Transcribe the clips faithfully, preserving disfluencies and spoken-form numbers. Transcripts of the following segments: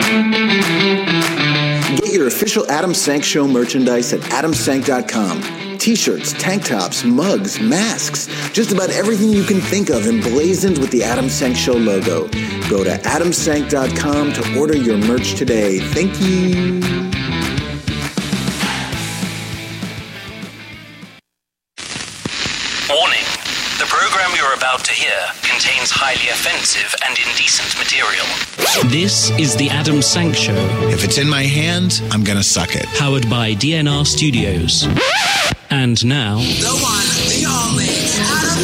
Get your official Adam Sank Show merchandise at adam sank dot com. T-shirts, tank tops, mugs, masks, just about everything you can think of emblazoned with the Adam Sank Show logo. Go to adam sank dot com to order your merch today. Thank you. Warning. The program you're about to hear contains highly offensive and indecent material. This is the Adam Sank Show. If it's in my hand, I'm gonna suck it. Powered by D N R Studios. And now... The one, the only, Adam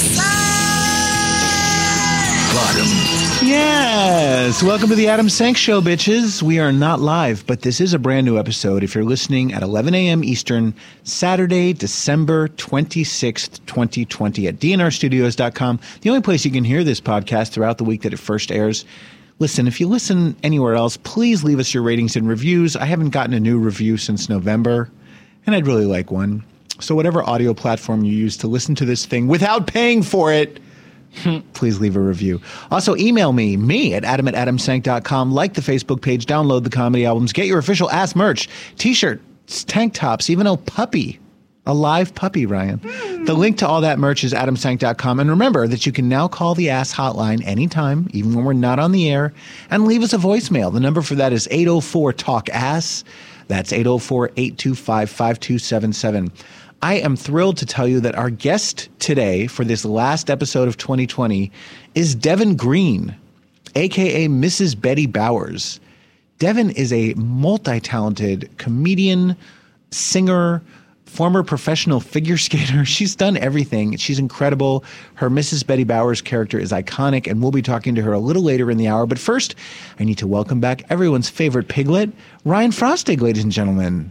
Sank! Bottom. Yes! Welcome to the Adam Sank Show, bitches. We are not live, but this is a brand new episode if you're listening at eleven a.m. Eastern, Saturday, December twenty-sixth, twenty twenty at D N R studios dot com. The only place you can hear this podcast throughout the week that it first airs. Listen, if you listen anywhere else, please leave us your ratings and reviews. I haven't gotten a new review since November, and I'd really like one. So whatever audio platform you use to listen to this thing without paying for it, please leave a review. Also, email me, me at adam at adam sank dot com. Like the Facebook page, download the comedy albums, get your official ass merch, T-shirts, tank tops, even a puppy, a live puppy, Ryan. Mm. The link to all that merch is adam sank dot com. And remember that you can now call the ass hotline anytime, even when we're not on the air, and leave us a voicemail. The number for that is eight oh four talk ass. That's eight oh four, eight two five, five two seven seven. I am thrilled to tell you that our guest today for this last episode of twenty twenty is Devin Green, a k a. Missus Betty Bowers. Devin is a multi-talented comedian, singer, former professional figure skater. She's done everything. She's incredible. Her Missus Betty Bowers character is iconic, and we'll be talking to her a little later in the hour. But first, I need to welcome back everyone's favorite piglet, Ryan Frostig, ladies and gentlemen.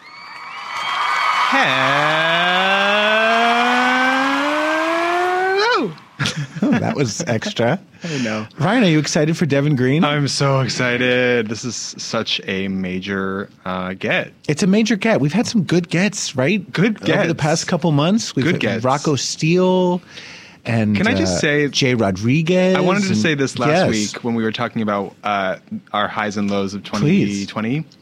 Hello. Oh, that was extra. I know. Ryan, are you excited for Devin Green? I'm so excited. This is such a major uh, get. It's a major get. We've had some good gets, right? Good gets. Over the past couple months. We've good had gets. Rocco Steele and Can I just uh, say, Jay Rodriguez. I wanted to and, say this last yes. week when we were talking about uh, our highs and lows of twenty twenty. Please.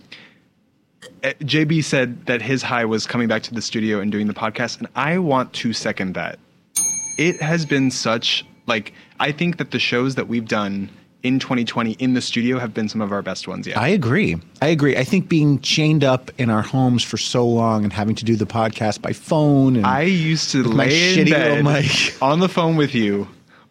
J B said that his high was coming back to the studio and doing the podcast, and I want to second that. It has been such, like, I think that the shows that we've done in twenty twenty in the studio have been some of our best ones yet. I agree. I agree. I think being chained up in our homes for so long and having to do the podcast by phone. And I used to lay in bed on the phone with you,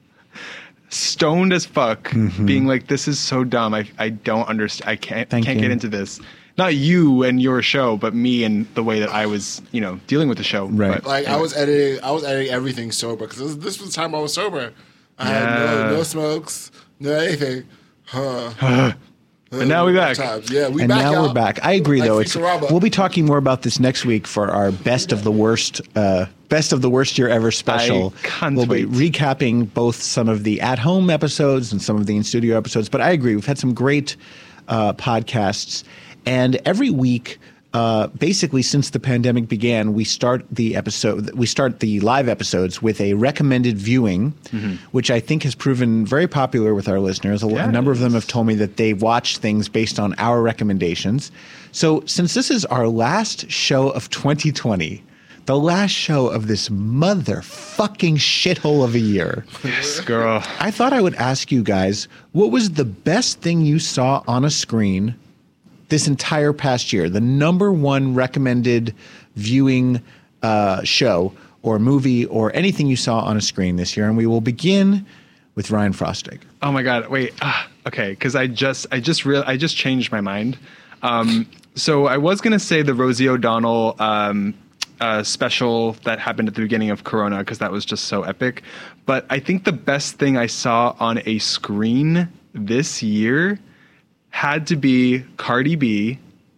stoned as fuck, mm-hmm. being like, this is so dumb. I I don't understand. I can't, Thank can't you. get into this. Not you and your show, but me and the way that I was, you know, dealing with the show. Right. But, like anyway. I was editing, I was editing everything sober because this was the time I was sober. I yeah. had no, no smokes, no anything. Huh. But now we're back. Times. Yeah, we and back now out. we're back. I agree, like though. It's, we'll be talking more about this next week for our best of the worst, uh, best of the worst year ever special. I can't we'll wait. be recapping both some of the at-home episodes and some of the in-studio episodes. But I agree, we've had some great uh, podcasts. And every week, uh, basically since the pandemic began, we start the episode, we start the live episodes with a recommended viewing, mm-hmm. which I think has proven very popular with our listeners. A, yes. a number of them have told me that they watch things based on our recommendations. So since this is our last show of twenty twenty, the last show of this motherfucking shithole of a year. Yes, girl. I thought I would ask you guys, what was the best thing you saw on a screen this entire past year? The number one recommended viewing uh, show or movie or anything you saw on a screen this year. And we will begin with Ryan Frostig. Oh my God. Wait. Ah, okay. Cause I just, I just real, I just changed my mind. Um, so I was going to say the Rosie O'Donnell, um, uh, special that happened at the beginning of Corona, cause that was just so epic. But I think the best thing I saw on a screen this year had to be Cardi B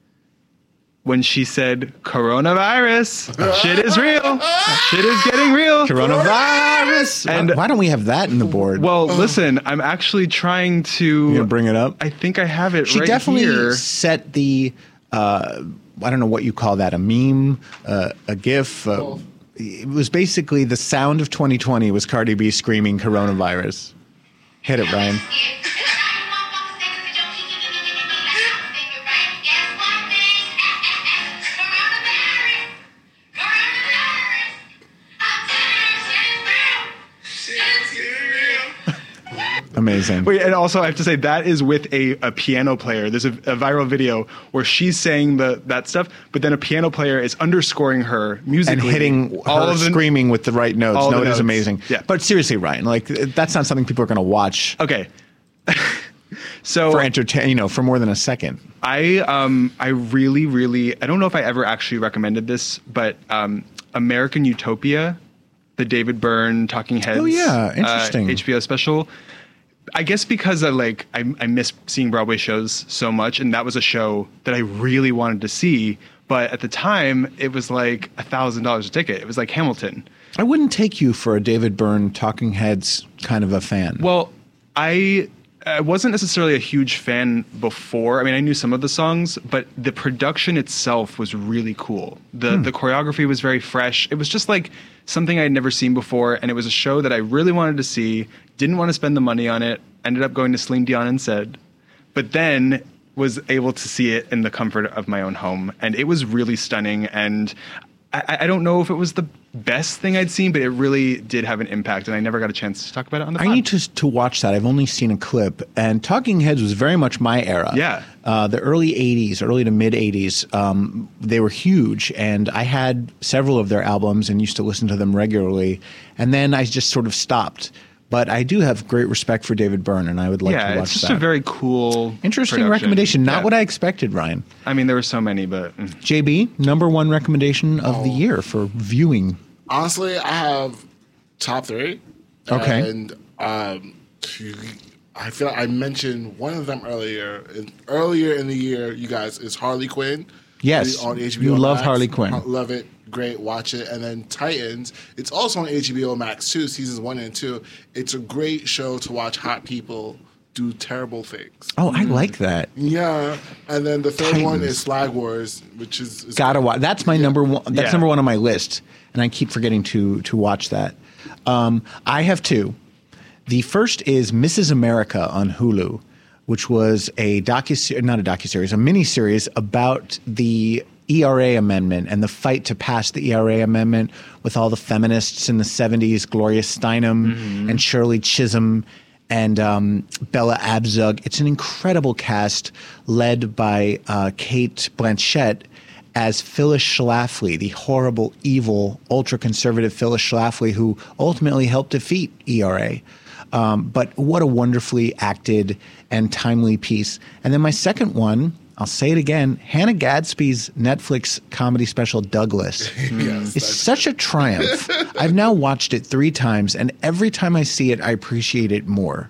when she said, coronavirus, shit is real. Shit is getting real. Coronavirus. And why, why don't we have that in the board? Well, listen, I'm actually trying to... You gonna bring it up? I think I have it she right definitely here. set the, uh, I don't know what you call that, a meme, uh, a GIF. Uh, it was basically the sound of twenty twenty was Cardi B screaming coronavirus. Hit it, Ryan. Amazing. Wait, and also I have to say that is with a, a piano player. There's a, a viral video where she's saying the that stuff, but then a piano player is underscoring her musically. And hitting all her of the, screaming with the right notes. all No, the it is notes. amazing. Yeah. But seriously, Ryan, like that's not something people are going to watch Okay. So for entertain, you know, for more than a second. I um I really really I don't know if I ever actually recommended this, but um American Utopia, the David Byrne Talking Heads. Oh, yeah. Interesting. Uh, H B O special. I guess because I like I I miss seeing Broadway shows so much, and that was a show that I really wanted to see. But at the time, it was like a thousand dollars a ticket. It was like Hamilton. I wouldn't take you for a David Byrne Talking Heads kind of a fan. Well, I I wasn't necessarily a huge fan before. I mean, I knew some of the songs, but the production itself was really cool. The Hmm. the choreography was very fresh. It was just like something I had never seen before, and it was a show that I really wanted to see. Didn't want to spend the money on it. Ended up going to Celine Dion instead, but then was able to see it in the comfort of my own home, and it was really stunning. And I, I don't know if it was the best thing I'd seen, but it really did have an impact, and I never got a chance to talk about it on the I pod. need to to watch that. I've only seen a clip, and Talking Heads was very much my era. Yeah. uh, the early eighties, early to mid eighties. Um, they were huge, and I had several of their albums and used to listen to them regularly. And then I just sort of stopped. But I do have great respect for David Byrne, and I would like yeah, to watch it's just that. a very cool, Interesting production. recommendation. Not Yeah. what I expected, Ryan. I mean, there were so many, but mm. J B, number one recommendation of the year for viewing. Honestly, I have top three. Okay. And um, I feel like I mentioned one of them earlier. In, earlier in the year, you guys, is Harley Quinn. Yes. On H B O You love Max. Harley Quinn. I love it. Great. Watch it. And then Titans. It's also on H B O Max too, seasons one and two. It's a great show to watch hot people do terrible things. Oh, I like that. Yeah. And then the third one Titans. is Flag Wars, which is, is Gotta watch. That's my number one. That's Yeah. number one on my list, and I keep forgetting to to watch that. Um, I have two. The first is Missus America on Hulu, which was a docu not a docuseries, a miniseries about the E R A amendment and the fight to pass the E R A amendment with all the feminists in the seventies, Gloria Steinem Mm-hmm. and Shirley Chisholm and um, Bella Abzug. It's an incredible cast led by uh, Kate Blanchett as Phyllis Schlafly, the horrible, evil, ultra-conservative Phyllis Schlafly who ultimately helped defeat E R A. Um, but what a wonderfully acted and timely piece. And then my second one, I'll say it again, Hannah Gadsby's Netflix comedy special, Douglas. yes, It's such a triumph. I've now watched it three times, and every time I see it, I appreciate it more.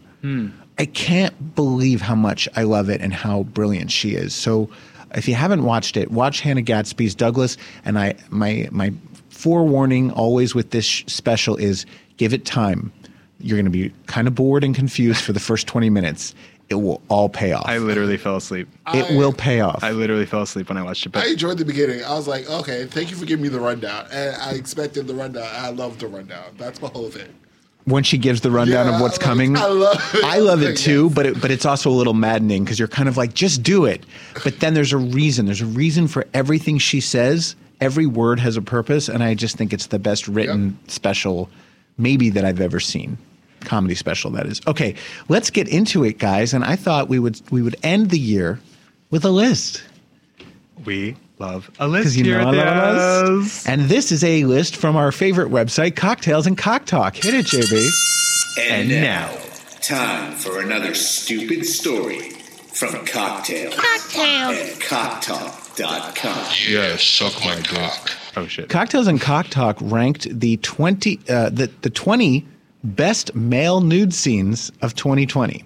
I can't believe how much I love it and how brilliant she is. So if you haven't watched it, watch Hannah Gadsby's Douglas. And I my my forewarning always with this sh- special is give it time. You're going to be kind of bored and confused for the first twenty minutes. It will all pay off. I literally fell asleep. it I- will pay off. I literally fell asleep when I watched it. But I enjoyed the beginning. I was like, okay, thank you for giving me the rundown. And I expected the rundown. I love the rundown. That's my whole thing. when she gives the rundown Yeah, of what's like, coming. I love it. I love it Like, too, yes. but it, but it's also a little maddening because you're kind of like, just do it. But then there's a reason. There's a reason for everything she says. Every word has a purpose, and I just think it's the best written special, maybe that I've ever seen. Comedy special, that is. Okay, let's get into it, guys. And I thought we would we would end the year with a list. we love a list Because you here know at I the love a Adams. list. And this is a list from our favorite website, Cocktails and Cock Talk. Hit it, J B. And now, time for another stupid story from Cocktails at cock talk dot com. Yeah, suck my cock. Oh shit. Cocktails and Cock Talk ranked the twenty uh, the the twenty best male nude scenes of twenty twenty.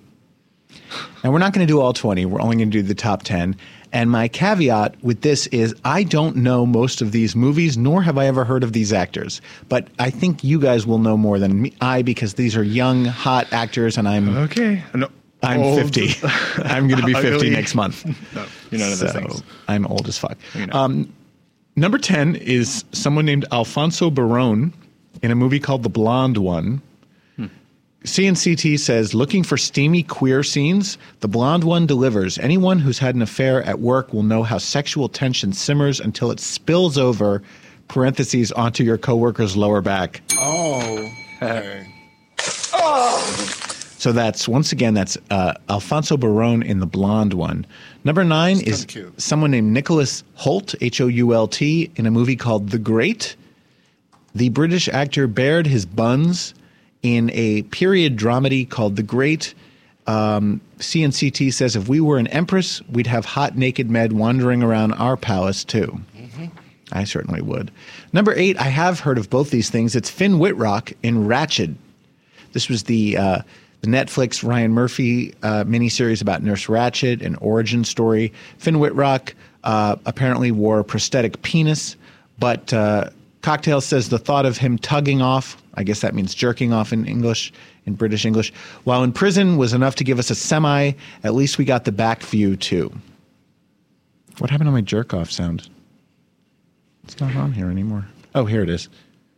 Now we're not going to do all twenty. We're only going to do the top ten. And my caveat with this is I don't know most of these movies, nor have I ever heard of these actors. But I think you guys will know more than me, I because these are young, hot actors, and I'm Okay. No, I'm old. fifty. I'm going to be fifty Ugly. next month. No, you're none of those So, things. I'm old as fuck. You're not. Um, number ten is someone named Alfonso Barone in a movie called The Blonde One. Hmm. C N C T says, looking for steamy queer scenes? The Blonde One delivers. Anyone who's had an affair at work will know how sexual tension simmers until it spills over, parentheses, onto your coworker's lower back. Oh, okay. So that's, once again, that's uh, Alfonso Barón in the blonde one. Number nine It's is kinda cute. someone named Nicholas Hoult, H O U L T, in a movie called The Great. The British actor bared his buns in a period dramedy called The Great. Um, C N C T says if we were an empress, we'd have hot naked men wandering around our palace too. Mm-hmm. I certainly would. Number eight, I have heard of both these things. It's Finn Wittrock in Ratched. This was the uh, the Netflix Ryan Murphy uh, miniseries about Nurse Ratched, an origin story. Finn Wittrock uh, apparently wore a prosthetic penis, but uh, Cocktail says the thought of him tugging off, I guess that means jerking off in English, in British English, while in prison was enough to give us a semi. At least we got the back view too. What happened to my jerk off sound? It's not on here anymore. Oh, here it is.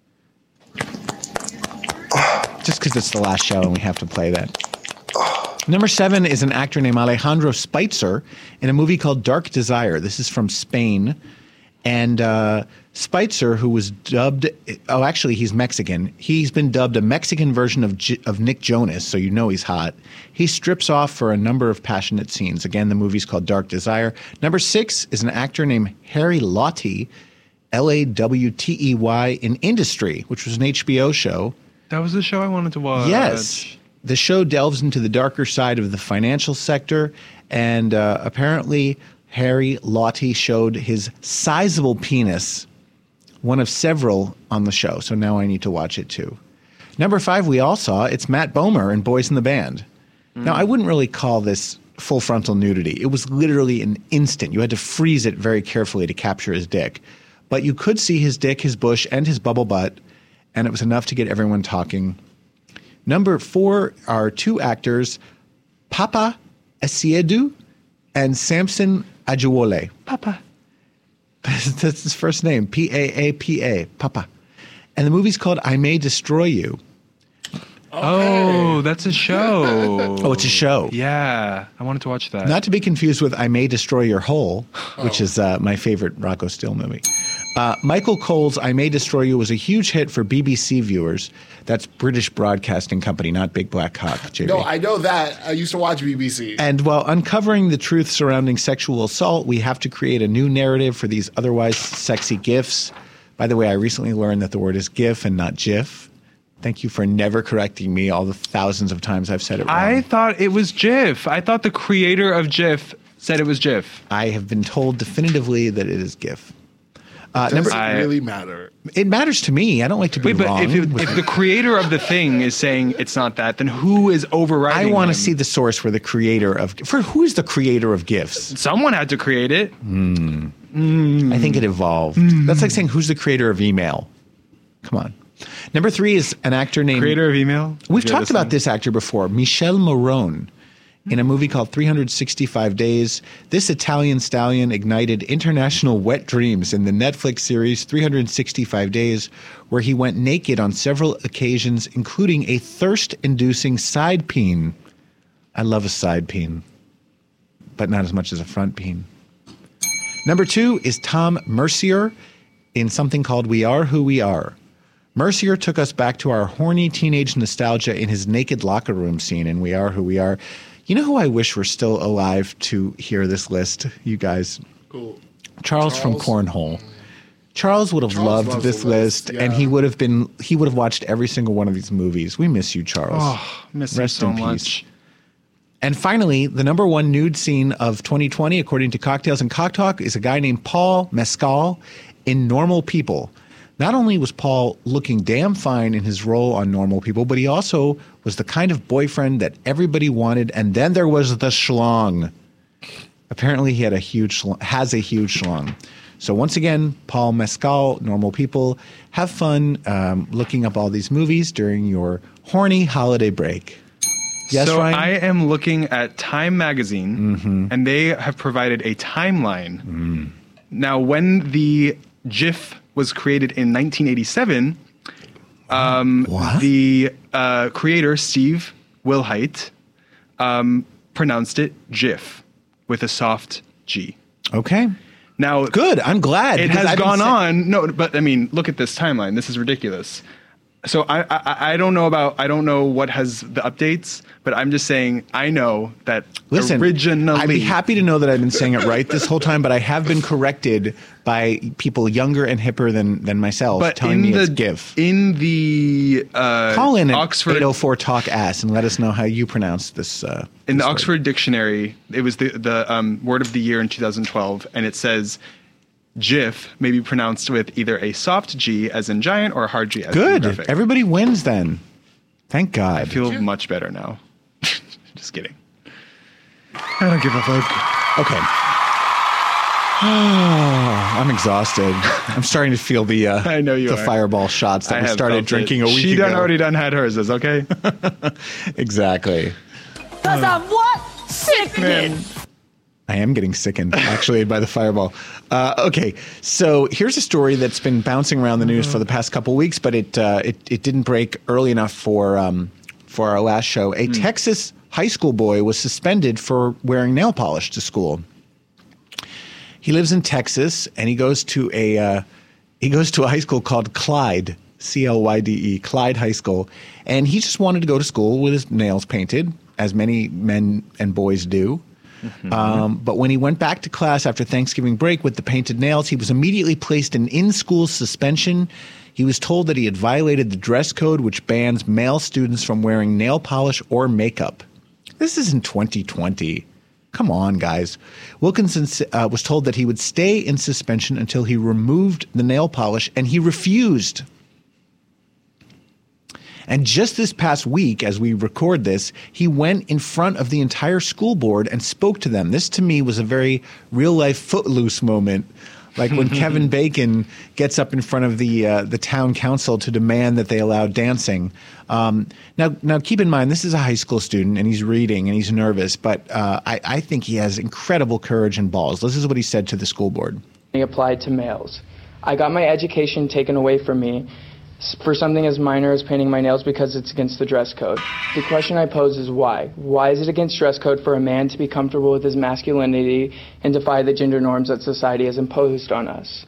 Just because it's the last show and we have to play that. Number seven is an actor named Alejandro Spitzer in a movie called Dark Desire. This is from Spain. And uh, Spitzer, who was dubbed, oh, actually, he's Mexican. He's been dubbed a Mexican version of J- of Nick Jonas, so you know he's hot. He strips off for a number of passionate scenes. Again, the movie's called Dark Desire. Number six is an actor named Harry Lawtey, L A W T E Y, in Industry, which was an H B O show. That was the show I wanted to watch. Yes. The show delves into the darker side of the financial sector, and uh, apparently Harry Lawtey showed his sizable penis, one of several on the show, so now I need to watch it too. Number five, we all saw, it's Matt Bomer in Boys in the Band. Mm. Now, I wouldn't really call this full frontal nudity. It was literally an instant. You had to freeze it very carefully to capture his dick. But you could see his dick, his bush, and his bubble butt, and it was enough to get everyone talking. Number four are two actors, Papa Asiedu and Samson Ajiwole. Papa. That's his first name, P A A P A, Papa. And the movie's called I May Destroy You. Oh, that's a show. Oh, it's a show. Yeah, I wanted to watch that. Not to be confused with I May Destroy Your Hole, which oh. is uh, my favorite Rocco Steele movie. Uh, Michael Cole's I May Destroy You was a huge hit for B B C viewers. That's British Broadcasting Company, not Big Black Cock, J B. No, I know that. I used to watch B B C. And while uncovering the truth surrounding sexual assault, we have to create a new narrative for these otherwise sexy GIFs. By the way, I recently learned that the word is GIF and not GIF. Thank you for never correcting me all the thousands of times I've said it wrong. I thought it was GIF. I thought the creator of GIF said it was GIF. I have been told definitively that it is GIF. Uh, Does number, it really matter? It matters to me. I don't like to be Wait, wrong. but if, it, if the creator of the thing is saying it's not that, then who is overriding I want to him? see the source for the creator of... For who is the creator of GIFs? Someone had to create it. Mm. Mm. I think it evolved. Mm. That's like saying, who's the creator of email? Come on. Number three is an actor named... Creator of email? We've talked about this actor before. Michel Morone. In a movie called three hundred sixty-five days, this Italian stallion ignited international wet dreams in the Netflix series three hundred sixty-five days, where he went naked on several occasions, including a thirst-inducing side peen. I love a side peen, but not as much as a front peen. Number two is Tom Mercier in something called We Are Who We Are. Mercier took us back to our horny teenage nostalgia in his naked locker room scene in We Are Who We Are. You know who I wish were still alive to hear this list, you guys? Cool. Charles, Charles from Cornhole. Charles would have Charles loved this list, list yeah. and he would have been he would have watched every single one of these movies. We miss you, Charles. Oh, miss Rest him so in peace. much. And finally, the number one nude scene of twenty twenty, according to Cocktails and Cock Talk, is a guy named Paul Mescal in Normal People. Not only was Paul looking damn fine in his role on Normal People, but he also was the kind of boyfriend that everybody wanted. And then there was the schlong. Apparently, he had a huge schlong, has a huge schlong. So once again, Paul Mescal, Normal People, have fun um, looking up all these movies during your horny holiday break. Yes, so Ryan? I am looking at Time Magazine, mm-hmm. and they have provided a timeline. Mm. Now, when the GIF was created in nineteen eighty-seven, um, the uh, creator, Steve Wilhite, um, pronounced it GIF with a soft G. Okay. Now, good. I'm glad. It has gone on. No, but I mean, look at this timeline. This is ridiculous. So I, I I don't know about I don't know what has the updates, but I'm just saying I know that Listen, originally I'd be happy to know that I've been saying it right this whole time, but I have been corrected by people younger and hipper than than myself but telling in me the, it's GIF. In the uh, Call in at Oxford eight oh four talk ass and let us know how you pronounce this. Uh, in this the word. Oxford Dictionary, it was the the um, word of the year in two thousand twelve, and it says GIF may be pronounced with either a soft G as in giant or a hard G as in Good. graphic. Everybody wins then. Thank God. I feel much better now. Just kidding. I don't give a fuck. Okay. I'm exhausted. I'm starting to feel the uh, I know you the are. fireball shots that I we have started felt drinking it. a week she ago. done already done had hers, is okay? Exactly. Cause I'm what? Sickening. I am getting sickened, actually, by the fireball. Uh, okay, so here's a story that's been bouncing around the news for the past couple weeks, but it uh, it, it didn't break early enough for um, for our last show. A Mm. Texas high school boy was suspended for wearing nail polish to school. He lives in Texas, and he goes to a uh, he goes to a high school called Clyde, C L Y D E, Clyde High School, and he just wanted to go to school with his nails painted, as many men and boys do. Mm-hmm. Um, but when he went back to class after Thanksgiving break with the painted nails, he was immediately placed in in-school suspension. He was told that he had violated the dress code, which bans male students from wearing nail polish or makeup. This isn't twenty twenty. Come on, guys. Wilkinson uh, was told that he would stay in suspension until he removed the nail polish, and he refused. And just this past week, as we record this, he went in front of the entire school board and spoke to them. This, to me, was a very real-life Footloose moment, like when Kevin Bacon gets up in front of the uh, the town council to demand that they allow dancing. Um, now, now, keep in mind, this is a high school student, and he's reading, and he's nervous, but uh, I, I think he has incredible courage and balls. This is what he said to the school board. He applied to males. I got my education taken away from me for something as minor as painting my nails because it's against the dress code. The question I pose is why? Why is it against dress code for a man to be comfortable with his masculinity and defy the gender norms that society has imposed on us?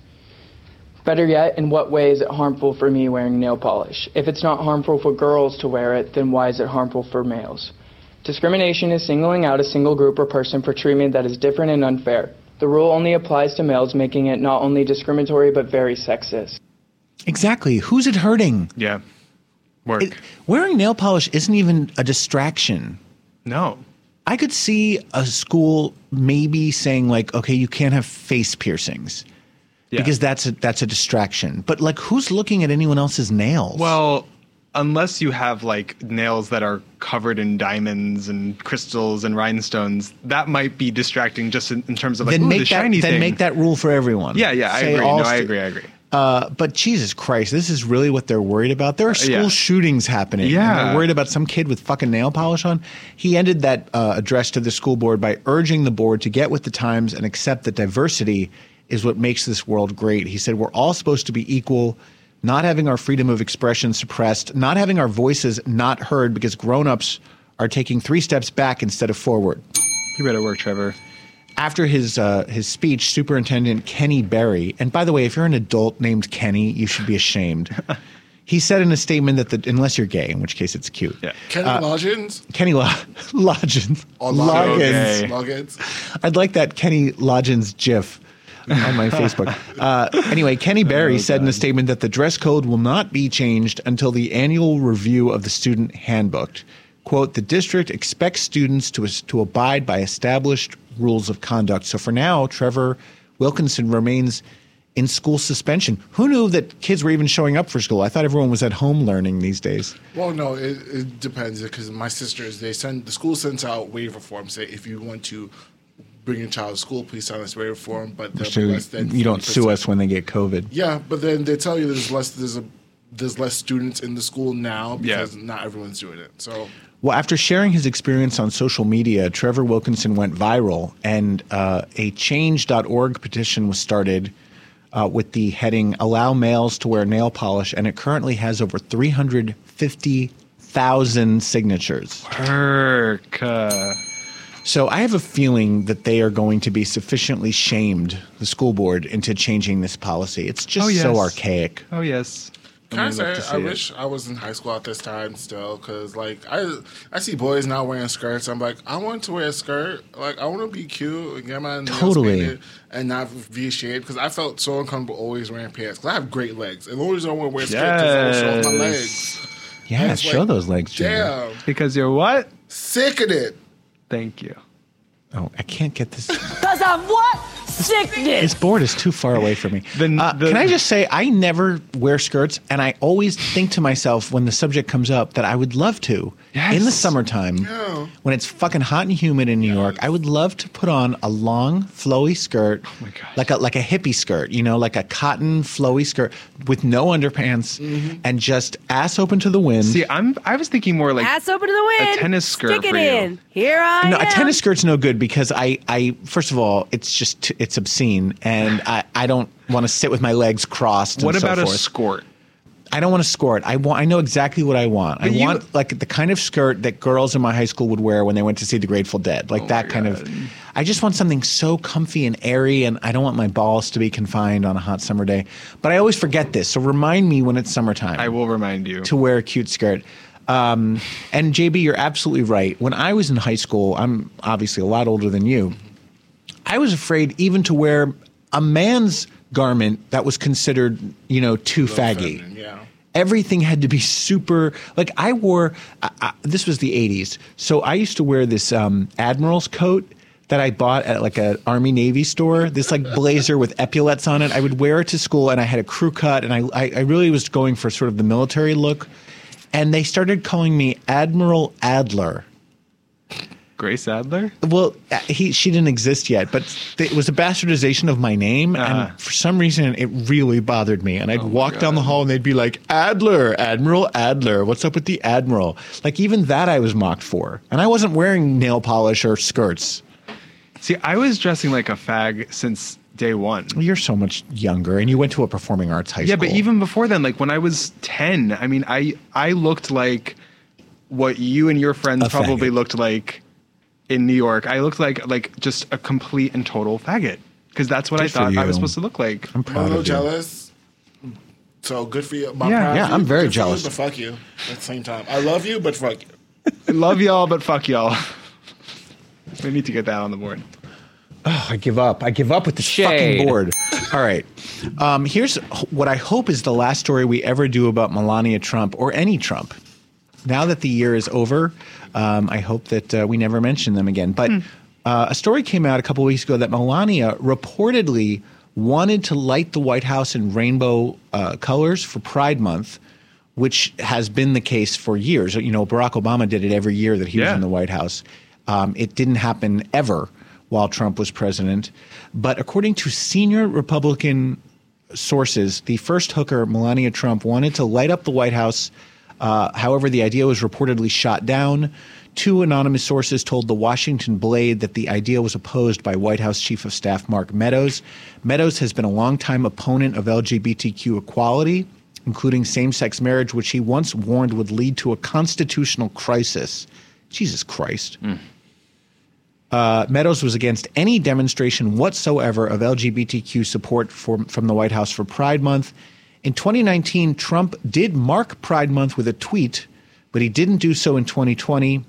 Better yet, in what way is it harmful for me wearing nail polish? If it's not harmful for girls to wear it, then why is it harmful for males? Discrimination is singling out a single group or person for treatment that is different and unfair. The rule only applies to males, making it not only discriminatory but very sexist. Exactly. Who's it hurting? Yeah. Work. It, wearing nail polish isn't even a distraction. No. I could see a school maybe saying like, okay, you can't have face piercings Yeah. because that's a, that's a distraction. But like, who's looking at anyone else's nails? Well, unless you have like nails that are covered in diamonds and crystals and rhinestones, that might be distracting just in, in terms of like, then ooh, make the that shiny then thing. make that rule for everyone. Yeah, yeah, I Say agree. all No, I stu- agree. I agree. Uh, but Jesus Christ, this is really what they're worried about. There are school yeah. shootings happening. and Yeah. they're worried about some kid with fucking nail polish on. He ended that uh, address to the school board by urging the board to get with the times and accept that diversity is what makes this world great. He said, we're all supposed to be equal, not having our freedom of expression suppressed, not having our voices not heard because grown-ups are taking three steps back instead of forward. You better work, Trevor. After his uh, his speech, Superintendent Kenny Berry, and by the way, if you're an adult named Kenny, you should be ashamed. He said in a statement that the, unless you're gay, in which case it's cute. Yeah. Kenny Uh, Loggins? Kenny Lo- Loggins. Or Loggins. Okay. Loggins. I'd like that Kenny Loggins gif on my Facebook. Uh, anyway, Kenny Berry Oh, said in a God. statement that the dress code will not be changed until the annual review of the student handbook. Quote, the district expects students to, to abide by established rules of conduct. So for now, Trevor Wilkinson remains in school suspension. Who knew that kids were even showing up for school? I thought everyone was at home learning these days. Well, no, it, it depends because my sisters, they send the school sends out waiver forms. Say if you want to bring your child to school, please sign this waiver form. But there'll So be less than you don't forty sue percent. us when they get COVID. Yeah, but then they tell you there's less there's a there's less students in the school now Yeah. because not everyone's doing it. So Well, after sharing his experience on social media, Trevor Wilkinson went viral, and uh, a change dot org petition was started uh, with the heading Allow Males to Wear Nail Polish, and it currently has over three hundred fifty thousand signatures. Work. Uh, So I have a feeling that they are going to be sufficiently shamed, the school board, into changing this policy. It's just Oh, yes. so archaic. oh, yes. Can I would love say, to see I it. wish I was in high school at this time still, because, like, I I see boys now wearing skirts. I'm like, I want to wear a skirt. Like, I want to be cute and get my nails Totally. painted and not be ashamed, because I felt so uncomfortable always wearing pants, because I have great legs. And the only reason I want to wear a skirt because I want to show off my Yes. legs. Yeah, And it's show like, those legs, Jimmy. Damn. Because you're what? Sick of it. Thank you. Oh, I can't get this. Cause I'm what? Sickness. This board is too far away from me. The- Uh, the- can I just say, I never wear skirts, and I always think to myself when the subject comes up that I would love to. Yes. In the summertime, Yeah. when it's fucking hot and humid in New York, I would love to put on a long, flowy skirt, Oh my gosh. like a like a hippie skirt, you know, like a cotton flowy skirt with no underpants, and just ass open to the wind. See, I'm. I was thinking more like Ass open to the wind. a tennis skirt Stick it for you. in. Here I No, am. a tennis skirt's no good because I, I first of all, it's just it's obscene, and I, I don't want to sit with my legs crossed. What and so about a forth. skirt? I don't want a skirt. I want. I know exactly what I want. I But you- want like the kind of skirt that girls in my high school would wear when they went to see the Grateful Dead, like Oh that my kind God. of. I just want something so comfy and airy, and I don't want my balls to be confined on a hot summer day. But I always forget this, so remind me when it's summertime. I will remind you. to wear a cute skirt. Um, and J B, you're absolutely right. When I was in high school, I'm obviously a lot older than you. I was afraid even to wear a man's garment that was considered, you know, too faggy. Feminine, yeah. Everything had to be super. Like I wore. I, I, this was the eighties, so I used to wear this um, admiral's coat that I bought at like a Army Navy store. This like blazer with epaulets on it. I would wear it to school, and I had a crew cut, and I I, I really was going for sort of the military look. And they started calling me Admiral Adler. Grace Adler? Well, he she didn't exist yet, but it was a bastardization of my name, Uh-huh. and for some reason it really bothered me. And I'd Oh my walk down the God. hall, and they'd be like, "Adler, Admiral Adler, what's up with the Admiral?" Like even that I was mocked for, and I wasn't wearing nail polish or skirts. See, I was dressing like a fag since day one. You're so much younger, and you went to a performing arts high Yeah, school. but even before then, like when I was ten, I mean, I I looked like what you and your friends A probably faggot. looked like in New York. I looked like like just a complete and total faggot because that's what Good I for thought I you. was supposed to look like. I'm I'm a proud little of you. jealous. So good for you. My Yeah, proud yeah, of you. I'm very Good for you, jealous. but fuck you at the same time. I love you, but fuck you. I love y'all, but fuck y'all. We need to get that on the board. Oh, I give up. I give up with this Shade. fucking board. All right. Um, here's what I hope is the last story we ever do about Melania Trump or any Trump. Now that the year is over, um, I hope that uh, we never mention them again. But uh, a story came out a couple weeks ago that Melania reportedly wanted to light the White House in rainbow uh, colors for Pride Month, which has been the case for years. You know, Barack Obama did it every year that he was Yeah. in the White House. Um, it didn't happen ever while Trump was president. But according to senior Republican sources, the first hooker, Melania Trump, wanted to light up the White House. Uh, however, the idea was reportedly shot down. Two anonymous sources told the Washington Blade that the idea was opposed by White House Chief of Staff Mark Meadows. Meadows has been a longtime opponent of L G B T Q equality, including same-sex marriage, which he once warned would lead to a constitutional crisis. Jesus Christ. Uh, Meadows was against any demonstration whatsoever of L G B T Q support for, from the White House for Pride Month. In twenty nineteen, Trump did mark Pride Month with a tweet, but he didn't do so in twenty twenty.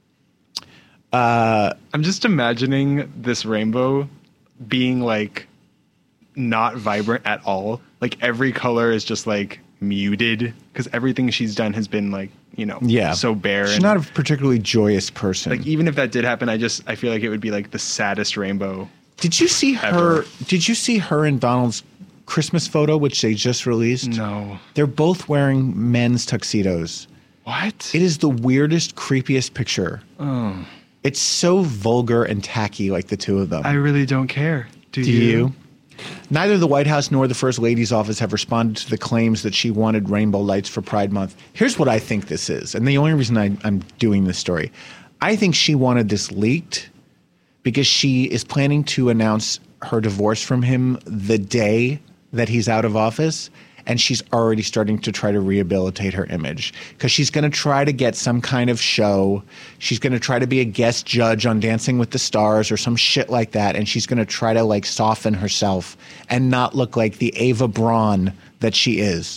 I'm just imagining this rainbow being like not vibrant at all. Like every color is just like muted because everything she's done has been like, you know, Yeah. so bare. She's and, not a particularly joyous person. like even if that did happen, I just I feel like it would be like the saddest rainbow. Did you see her? Ever. Did you see her and Donald's Christmas photo, which they just released? No. They're both wearing men's tuxedos. What? It is the weirdest, creepiest picture. Oh. It's so vulgar and tacky, like the two of them. I really don't care. Do, Do you? you? Neither the White House nor the First Lady's office have responded to the claims that she wanted rainbow lights for Pride Month. Here's what I think this is, and the only reason I, I'm doing this story. I think she wanted this leaked because she is planning to announce her divorce from him the day that he's out of office, and she's already starting to try to rehabilitate her image because she's going to try to get some kind of show. She's going to try to be a guest judge on Dancing with the Stars or some shit like that, and she's going to try to like soften herself and not look like the Ava Braun that she is.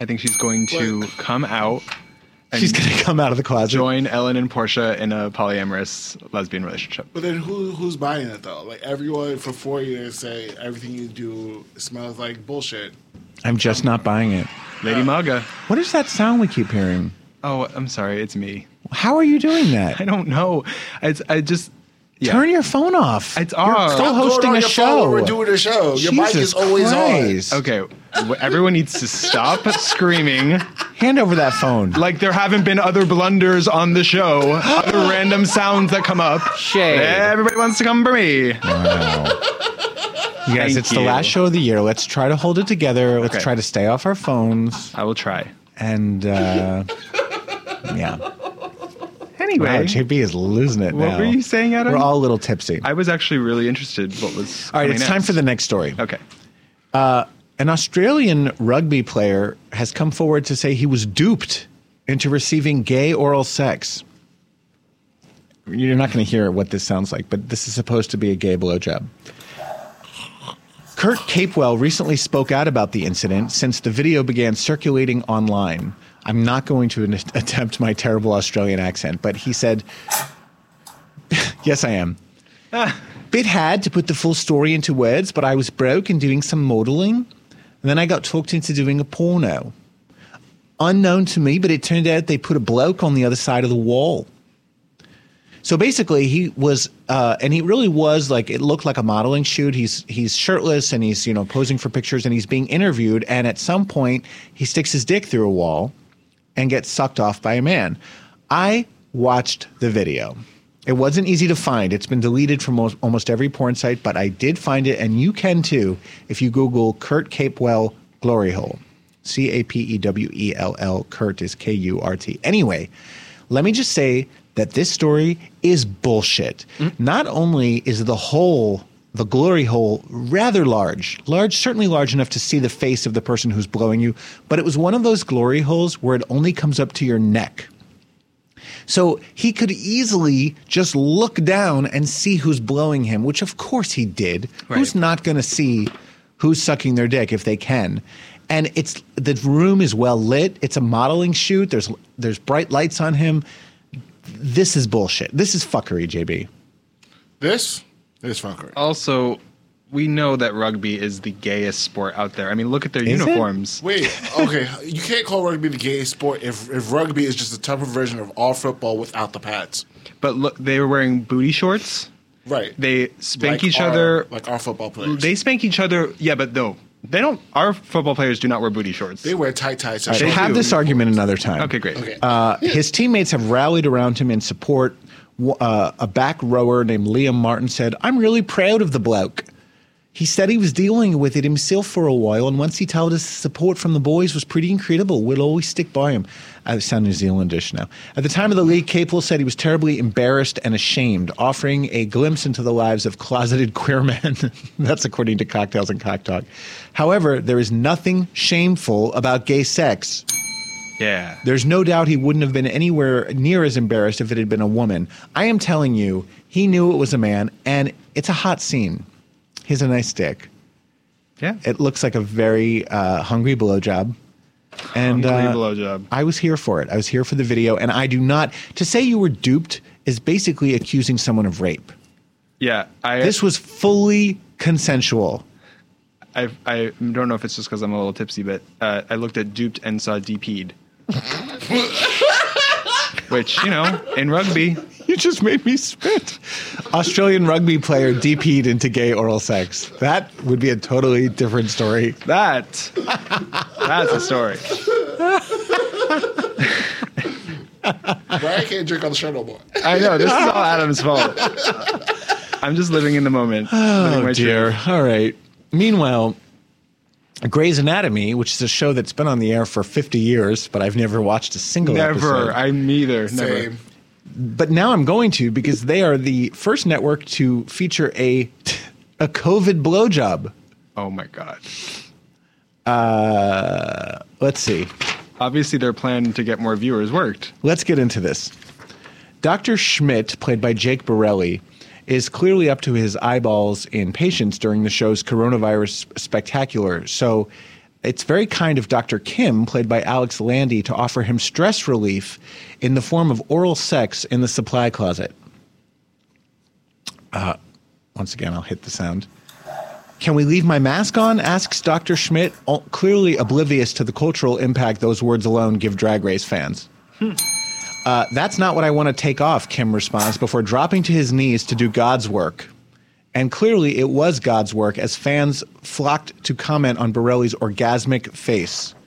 I think she's going to come out. And She's going to come out of the closet. join Ellen and Portia in a polyamorous lesbian relationship. But then who who's buying it though? Like everyone for four years say everything you do smells like bullshit. I'm just not buying it. Lady Maga. What is that sound we keep hearing? Oh, I'm sorry. It's me. How are you doing that? I don't know. It's, I just... Yeah. Turn your phone off. It's You're off. still Stop hosting going on a your phone show. when we're doing a show. Your mic Jesus is always Christ. Okay, w- everyone needs to stop screaming. Hand over that phone. Like there haven't been other blunders on the show, other random sounds that come up. Shade. Everybody wants to come for me. Wow. You guys, Thank it's the you. last show of the year. Let's try to hold it together. Let's Okay. try to stay off our phones. I will try. And, uh, yeah. Anyway, Wow, J B is losing it what now. were you saying, Adam? We're all a little tipsy. I was actually really interested what was All right, coming it's time next. for the next story. Okay. An Australian rugby player has come forward to say he was duped into receiving gay oral sex. You're not going to hear what this sounds like, but this is supposed to be a gay blowjob. Kurt Capewell recently spoke out about the incident since the video began circulating online. I'm not going to attempt my terrible Australian accent, but he said, yes, I am. Bit hard to put the full story into words, but I was broke and doing some modeling. And then I got talked into doing a porno. Unknown to me, but it turned out they put a bloke on the other side of the wall. So basically, he was, uh, and he really was like, it looked like a modeling shoot. He's he's shirtless and he's, you know, posing for pictures and he's being interviewed. And at some point, he sticks his dick through a wall and gets sucked off by a man. I watched the video. It wasn't easy to find. It's been deleted from most, almost every porn site, but I did find it, and you can too if you Google Kurt Capewell Glory Hole. C A P E W E L L. Kurt is K U R T. Anyway, let me just say that this story is bullshit. Mm-hmm. Not only is the hole, the glory hole, rather large, large, certainly large enough to see the face of the person who's blowing you, but it was one of those glory holes where it only comes up to your neck. So he could easily just look down and see who's blowing him, which of course he did. Right. Who's not going to see who's sucking their dick if they can? And it's the room is well lit. It's a modeling shoot. There's there's bright lights on him. This is bullshit. This is fuckery, J B. This is fuckery. Also, we know that rugby is the gayest sport out there. I mean, look at their Is it? uniforms. Wait, okay. You can't call rugby the gayest sport if, if rugby is just a tougher version of all football without the pads. But look, they were wearing booty shorts. Right. They spank Like each our- other. Like our football players. They spank each other. Yeah, but no, they don't. Our football players do not wear booty shorts. They wear tight ties. All right, They have do. this argument another time. Okay, great. Okay. Uh, his teammates have rallied around him in support. Uh, a back rower named Liam Martin said, "I'm really proud of the bloke. He said he was dealing with it himself for a while, and once he told us support from the boys was pretty incredible. We'll always stick by him." I sound New Zealandish now. At the time of the league, Capewell said he was terribly embarrassed and ashamed, offering a glimpse into the lives of closeted queer men. That's according to Cocktails and Cock Talk. However, there is nothing shameful about gay sex. Yeah. There's no doubt he wouldn't have been anywhere near as embarrassed if it had been a woman. I am telling you, he knew it was a man, and it's a hot scene. He's a nice dick. Yeah. It looks like a very uh, hungry blowjob. And Hungry uh, blowjob. I was here for it. I was here for the video, and I do not. To say you were duped is basically accusing someone of rape. Yeah. I. This was fully consensual. I. I don't know if it's just because I'm a little tipsy, but uh, I looked at duped and saw D P'd. Which, you know, in rugby. You just made me spit. Australian rugby player D P'd into gay oral sex. That would be a totally different story. That. That's a story. Brian can't drink on the show no more. I know. This is all Adam's fault. I'm just living in the moment. living Oh, my dear. truth. All right. Meanwhile, Grey's Anatomy, which is a show that's been on the air for fifty years, but I've never watched a single Never. episode. I'm neither. Never. Same. But now I'm going to, because they are the first network to feature a a COVID blowjob. Oh my God. Uh, let's see. Obviously, their plan to get more viewers worked. Let's get into this. Doctor Schmidt, played by Jake Borelli, is clearly up to his eyeballs in patients during the show's coronavirus spectacular. So It's very kind of Doctor Kim, played by Alex Landy, to offer him stress relief in the form of oral sex in the supply closet. Uh, once again, I'll hit the sound. Can we leave my mask on? Asks Doctor Schmidt, clearly oblivious to the cultural impact those words alone give Drag Race fans. Hmm. Uh, that's not what I want to take off, Kim responds, before dropping to his knees to do God's work. And clearly it was God's work, as fans flocked to comment on Borelli's orgasmic face.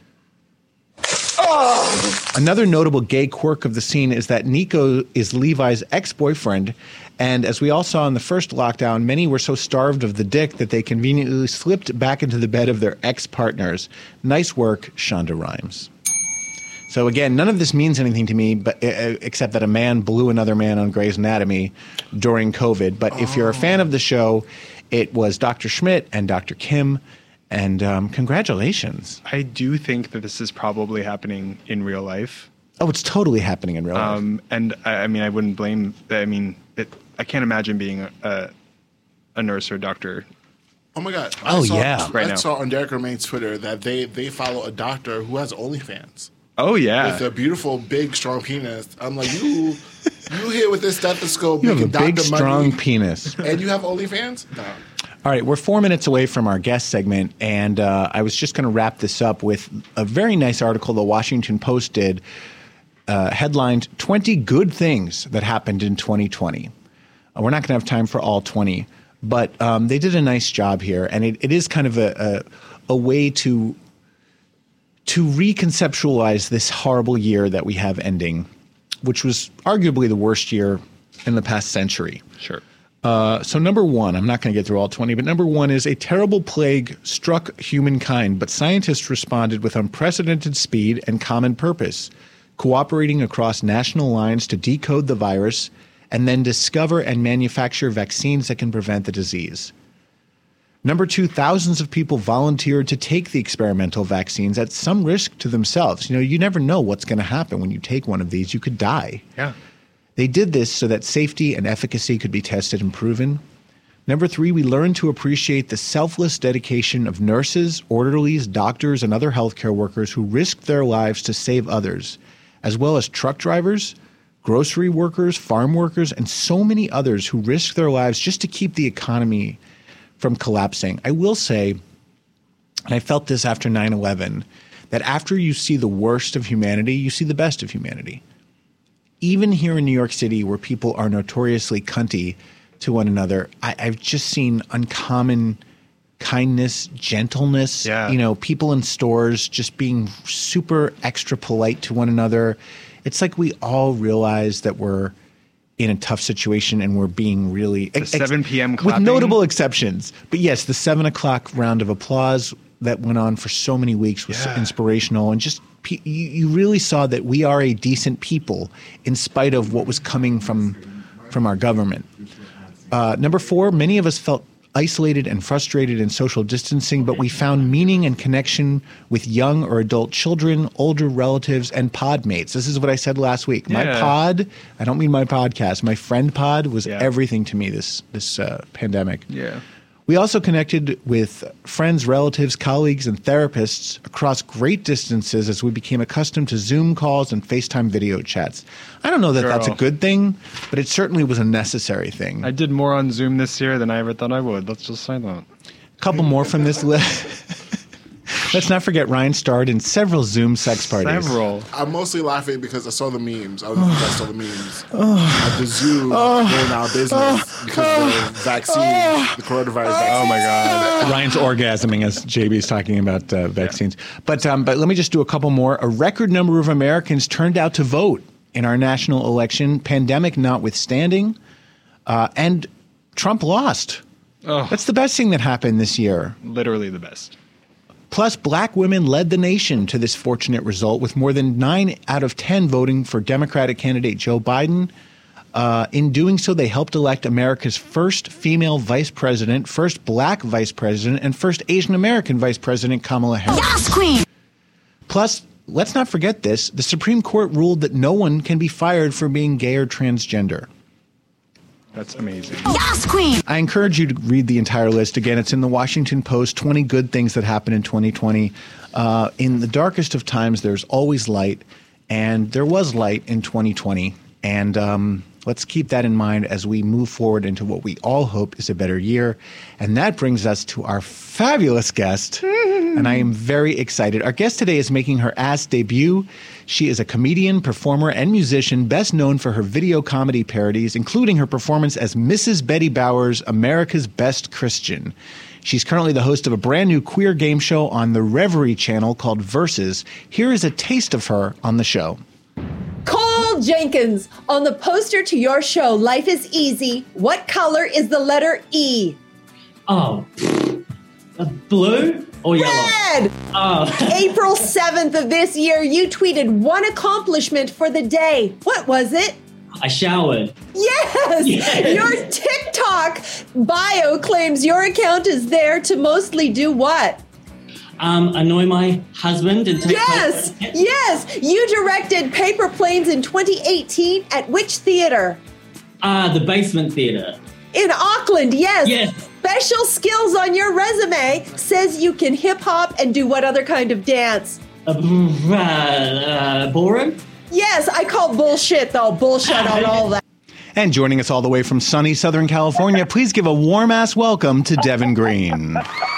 Oh! Another notable gay quirk of the scene is that Nico is Levi's ex-boyfriend, and as we all saw in the first lockdown, many were so starved of the dick that they conveniently slipped back into the bed of their ex-partners. Nice work, Shonda Rhimes. So again, none of this means anything to me, but uh, except that a man blew another man on Grey's Anatomy during COVID. But oh. if you're a fan of the show, it was Doctor Schmidt and Doctor Kim, and um, congratulations. I do think that this is probably happening in real life. Oh, it's totally happening in real life. Um, and I, I mean, I wouldn't blame. I mean, it, I can't imagine being a, a, a nurse or a doctor. Oh my God! Oh I saw, yeah! Right I now. saw on Derek Romaine's Twitter that they they follow a doctor who has OnlyFans. Oh yeah, with a beautiful, big, strong penis. I'm like, you, you here with this stethoscope? You have a big, Doctor strong money, penis, and you have OnlyFans? No. All right, we're four minutes away from our guest segment, and uh, I was just going to wrap this up with a very nice article the Washington Post did, uh, headlined twenty good things that happened in twenty twenty. Uh, we're not going to have time for all twenty, but um, they did a nice job here, and it, it is kind of a, a, a way to to reconceptualize this horrible year that we have ending, which was arguably the worst year in the past century. Sure. Uh, so number one, I'm not going to get through all twenty, but number one is a terrible plague struck humankind, but scientists responded with unprecedented speed and common purpose, cooperating across national lines to decode the virus and then discover and manufacture vaccines that can prevent the disease. Number two, thousands of people volunteered to take the experimental vaccines at some risk to themselves. You know, you never know what's going to happen when you take one of these. You could die. Yeah. They did this so that safety and efficacy could be tested and proven. Number three, we learned to appreciate the selfless dedication of nurses, orderlies, doctors, and other healthcare workers who risked their lives to save others, as well as truck drivers, grocery workers, farm workers, and so many others who risked their lives just to keep the economy from collapsing. I will say, and I felt this after nine eleven, that after you see the worst of humanity, you see the best of humanity. Even here in New York City, where people are notoriously cunty to one another, I, I've just seen uncommon kindness, gentleness. Yeah. You know, people in stores just being super extra polite to one another. It's like we all realize that we're in a tough situation and we're being really the seven p.m. with clapping. notable exceptions. But yes, the seven o'clock round of applause that went on for so many weeks was Yeah. so inspirational, and just you, you really saw that we are a decent people in spite of what was coming from from our government. Uh, number four, many of us felt isolated and frustrated in social distancing, but we found meaning and connection with young or adult children, older relatives, and pod mates. This is what I said last week. My Yeah. pod, I don't mean my podcast, my friend pod was Yeah. everything to me this, this uh, pandemic. Yeah. We also connected with friends, relatives, colleagues, and therapists across great distances as we became accustomed to Zoom calls and FaceTime video chats. I don't know that Girl. that's a good thing, but it certainly was a necessary thing. I did more on Zoom this year than I ever thought I would. Let's just say that. A couple more from this list. Let's not forget Ryan starred in several Zoom sex parties. Several. I'm mostly laughing because I saw the memes. I don't know if you guys saw the memes. At the zoo going out of business because of the vaccine, the coronavirus vaccine. Oh my God. Ryan's orgasming as J B is talking about uh, vaccines. But um, but let me just do a couple more. A record number of Americans turned out to vote in our national election, pandemic notwithstanding, uh, and Trump lost. Oh. That's the best thing that happened this year. Literally the best. Plus, black women led the nation to this fortunate result, with more than nine out of ten voting for Democratic candidate Joe Biden. Uh, in doing so, they helped elect America's first female vice president, first black vice president, and first Asian American vice president, Kamala Harris. Yes, queen! Plus, let's not forget this, the Supreme Court ruled that no one can be fired for being gay or transgender. That's amazing. Yes, queen. I encourage you to read the entire list. Again, it's in the Washington Post, twenty good things that happened in twenty twenty. Uh, in the darkest of times, there's always light, and there was light in twenty twenty. And um, let's keep that in mind as we move forward into what we all hope is a better year. And that brings us to our fabulous guest, and I am very excited. Our guest today is making her ass debut. She is a comedian, performer, and musician, best known for her video comedy parodies, including her performance as Missus Betty Bowers, America's Best Christian. She's currently the host of a brand new queer game show on the Reverie channel called Versus. Here is a taste of her on the show. Cole Jenkins, on the poster to your show, Life is Easy, what color is the letter E? Oh, uh, blue or yellow? Red! Oh. April seventh of this year, you tweeted one accomplishment for the day. What was it? I showered. Yes! Yes. Your TikTok bio claims your account is there to mostly do what? Um, annoy my husband and take Yes! Yes! You directed Paper Planes in twenty eighteen at which theater? Ah, uh, the Basement Theatre. In Auckland, yes. Yes. Special skills on your resume says you can hip hop and do what other kind of dance? Uh, uh, uh, ballroom? Yes, I call bullshit though. Bullshit on all that. And joining us all the way from sunny Southern California, please give a warm ass welcome to Devin Green.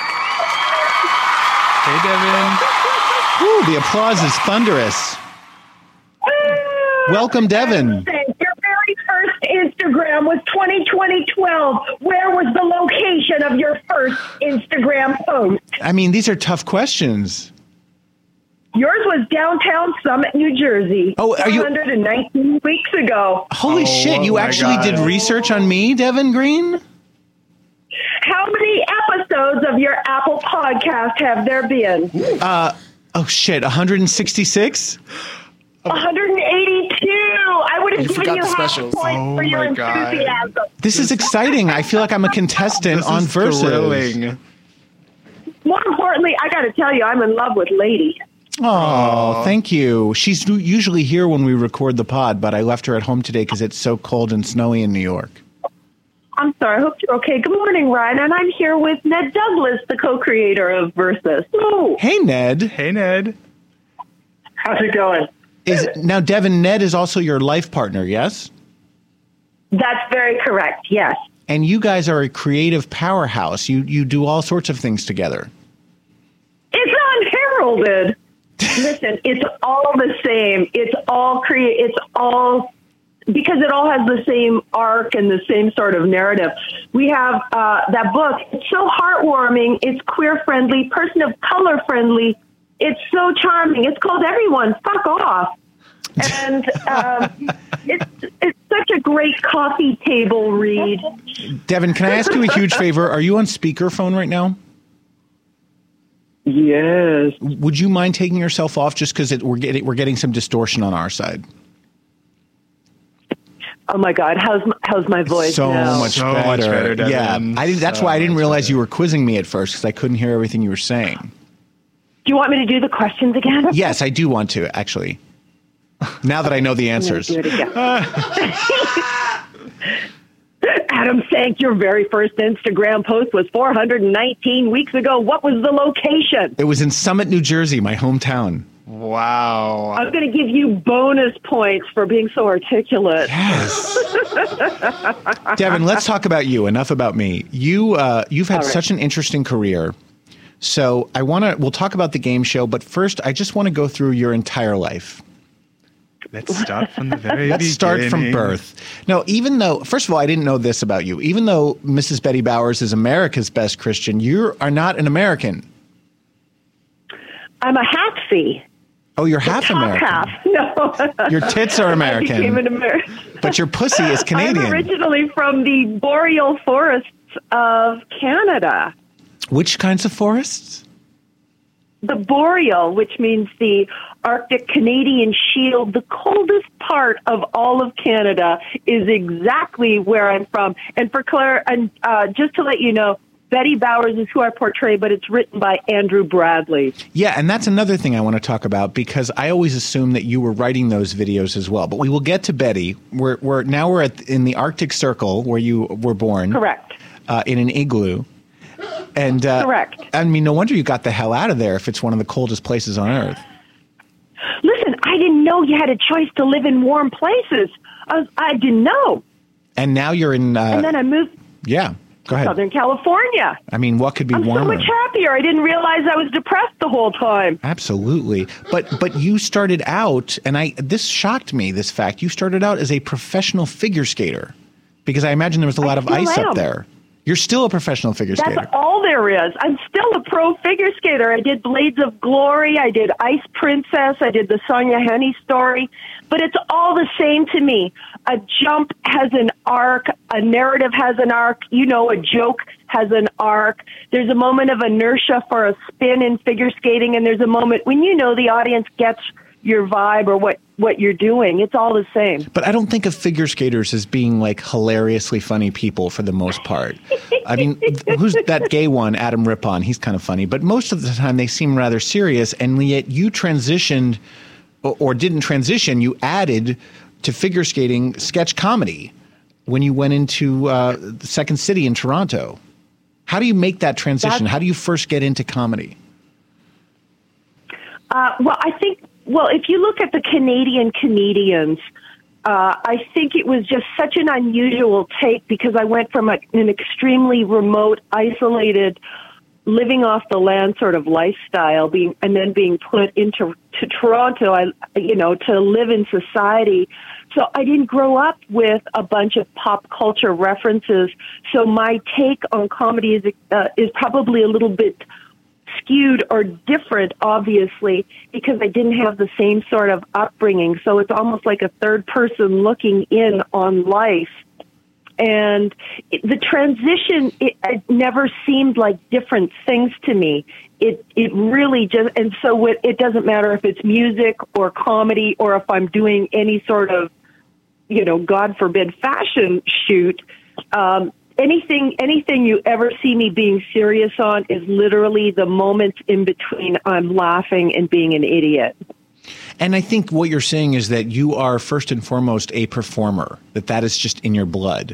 Hey, Devin. Ooh, the applause is thunderous. Welcome, Devin. Your very first Instagram was twenty twenty twelve. Where was the location of your first Instagram post? I mean, these are tough questions. Yours was downtown Summit, New Jersey. Oh, are you- one hundred nineteen weeks ago. Holy Oh, shit, you my actually God. did research on me, Devin Green? How many episodes of your Apple podcast have there been? Uh, oh shit, one hundred sixty-six? one hundred eighty-two. I would have You given forgot you the half specials. a point Oh for your my God. enthusiasm. This is exciting. I feel like I'm a contestant This on is Versus. thrilling. More importantly, I got to tell you, I'm in love with Lady. Oh, thank you. She's usually here when we record the pod, but I left her at home today because it's so cold and snowy in New York. I'm sorry. I hope you're okay. Good morning, Ryan. And I'm here with Ned Douglas, the co-creator of Versus. Ooh. Hey, Ned. Hey, Ned. How's it going? Is now, Devin, Ned is also your life partner, yes? That's very correct. Yes. And you guys are a creative powerhouse. You you do all sorts of things together. It's unheralded. Listen, it's all the same. It's all create. It's all because it all has the same arc and the same sort of narrative. We have uh, that book. It's so heartwarming. It's queer friendly, person of color friendly. It's so charming. It's called Everyone Fuck Off. And um, it's it's such a great coffee table read. Devin, can I ask you a huge favor? Are you on speakerphone right now? Yes. Would you mind taking yourself off just because we're getting we're getting some distortion on our side? Oh my God, how's my, how's my voice So now? much So better. much better, Devin. Yeah, I didn't, that's So why I didn't much realize better. you were quizzing me at first because I couldn't hear everything you were saying. Do you want me to do the questions again? Yes, I do want to actually. Now that I know the answers. Do it again. Adam Sank, your very first Instagram post was four hundred nineteen weeks ago. What was the location? It was in Summit, New Jersey, my hometown. Wow. I'm going to give you bonus points for being so articulate. Yes. Devin, let's talk about you. Enough about me. You, uh, you've had All right. such an interesting career. So I want to, we'll talk about the game show, but first I just want to go through your entire life. Let's start from the very Let's start from beginning. birth. No, even though, first of all, I didn't know this about you. Even though Missus Betty Bowers is America's Best Christian, you are not an American. I'm a halfsy. Oh, you're half Top American. half. No. Your tits are I American. became an American. But your pussy is Canadian. I'm originally from the boreal forests of Canada. Which kinds of forests? The boreal, which means the Arctic Canadian Shield, the coldest part of all of Canada, is exactly where I'm from. And for Claire, and uh, just to let you know, Betty Bowers is who I portray, but it's written by Andrew Bradley. Yeah, and that's another thing I want to talk about because I always assumed that you were writing those videos as well. But we will get to Betty. We're, we're now we're at, in the Arctic Circle where you were born. Correct. Uh, in an igloo. And uh, Correct. I mean, no wonder you got the hell out of there if it's one of the coldest places on Earth. Listen, I didn't know you had a choice to live in warm places. I, was, I didn't know. And now you're in. Uh, and then I moved. Yeah, go ahead. Southern California. I mean, what could be I'm warmer? so much happier. I didn't realize I was depressed the whole time. Absolutely. But but you started out, and I this shocked me, this fact. You started out as a professional figure skater because I imagine there was a lot I of ice am. up there. You're still a professional figure That's skater. all there is. I'm still a pro figure skater. I did Blades of Glory. I did Ice Princess. I did the Sonia Henney story. But it's all the same to me. A jump has an arc. A narrative has an arc. You know, a joke has an arc. There's a moment of inertia for a spin in figure skating, and there's a moment when you know the audience gets your vibe or what, what you're doing. It's all the same. But I don't think of figure skaters as being like hilariously funny people for the most part. I mean, who's that gay one, Adam Rippon? He's kind of funny. But most of the time they seem rather serious, and yet you transitioned or, or didn't transition. You added to figure skating sketch comedy when you went into uh, the Second City in Toronto. How do you make that transition? That's, How do you first get into comedy? Uh, well, I think Well, if you look at the Canadian comedians, uh, I think it was just such an unusual take because I went from a, an extremely remote, isolated, living off the land sort of lifestyle, being and then being put into to Toronto. I, you know, to live in society. So I didn't grow up with a bunch of pop culture references. So my take on comedy is uh, is probably a little bit skewed or different, obviously, because I didn't have the same sort of upbringing. So it's almost like a third person looking in on life. And it, the transition, it, it never seemed like different things to me. It it really just, and so it, it doesn't matter if it's music or comedy or if I'm doing any sort of, you know, God forbid, fashion shoot. Um, Anything, anything you ever see me being serious on is literally the moments in between I'm laughing and being an idiot. And I think what you're saying is that you are first and foremost a performer, that that is just in your blood.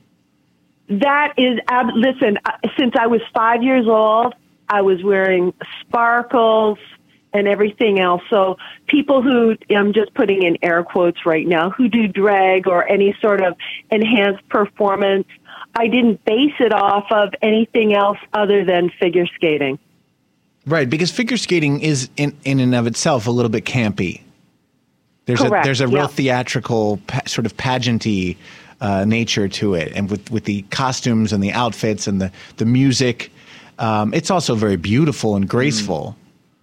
That is, ab- listen, since I was five years old, I was wearing sparkles and everything else. So people who, I'm just putting in air quotes right now, who do drag or any sort of enhanced performance, I didn't base it off of anything else other than figure skating. Right, because figure skating is in, in and of itself a little bit campy. There's Correct, a there's a yeah. real theatrical pa- sort of pageanty uh, nature to it, and with, with the costumes and the outfits and the the music, um, it's also very beautiful and graceful.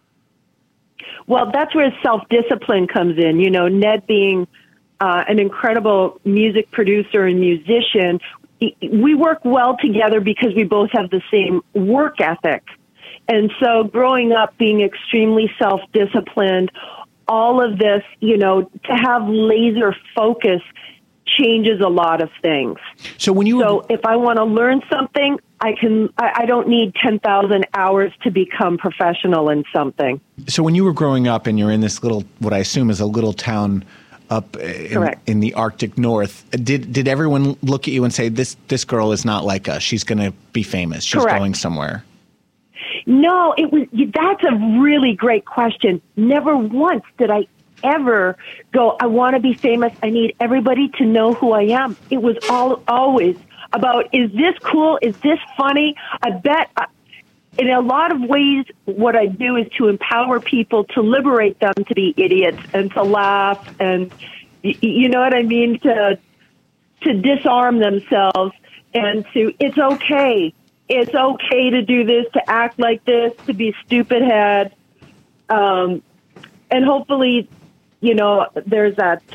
Well, that's where self-discipline comes in. You know, Ned being uh, an incredible music producer and musician, we work well together because we both have the same work ethic. And so growing up being extremely self-disciplined, all of this, you know, to have laser focus changes a lot of things. So when you So if I want to learn something, I can I, I don't need ten thousand hours to become professional in something. So when you were growing up and you're in this little, what I assume is a little town up in, in the Arctic North, did did everyone look at you and say, this this girl is not like us, she's going to be famous, she's Correct. going somewhere? No, it was. That's a really great question. Never once did I ever go, I want to be famous. I need everybody to know who I am. It was all always about, is this cool? Is this funny? I bet uh, in a lot of ways, what I do is to empower people, to liberate them to be idiots and to laugh and, y- you know what I mean? To, to disarm themselves and to, it's okay. It's okay to do this, to act like this, to be stupid head. Um, and hopefully, you know, there's that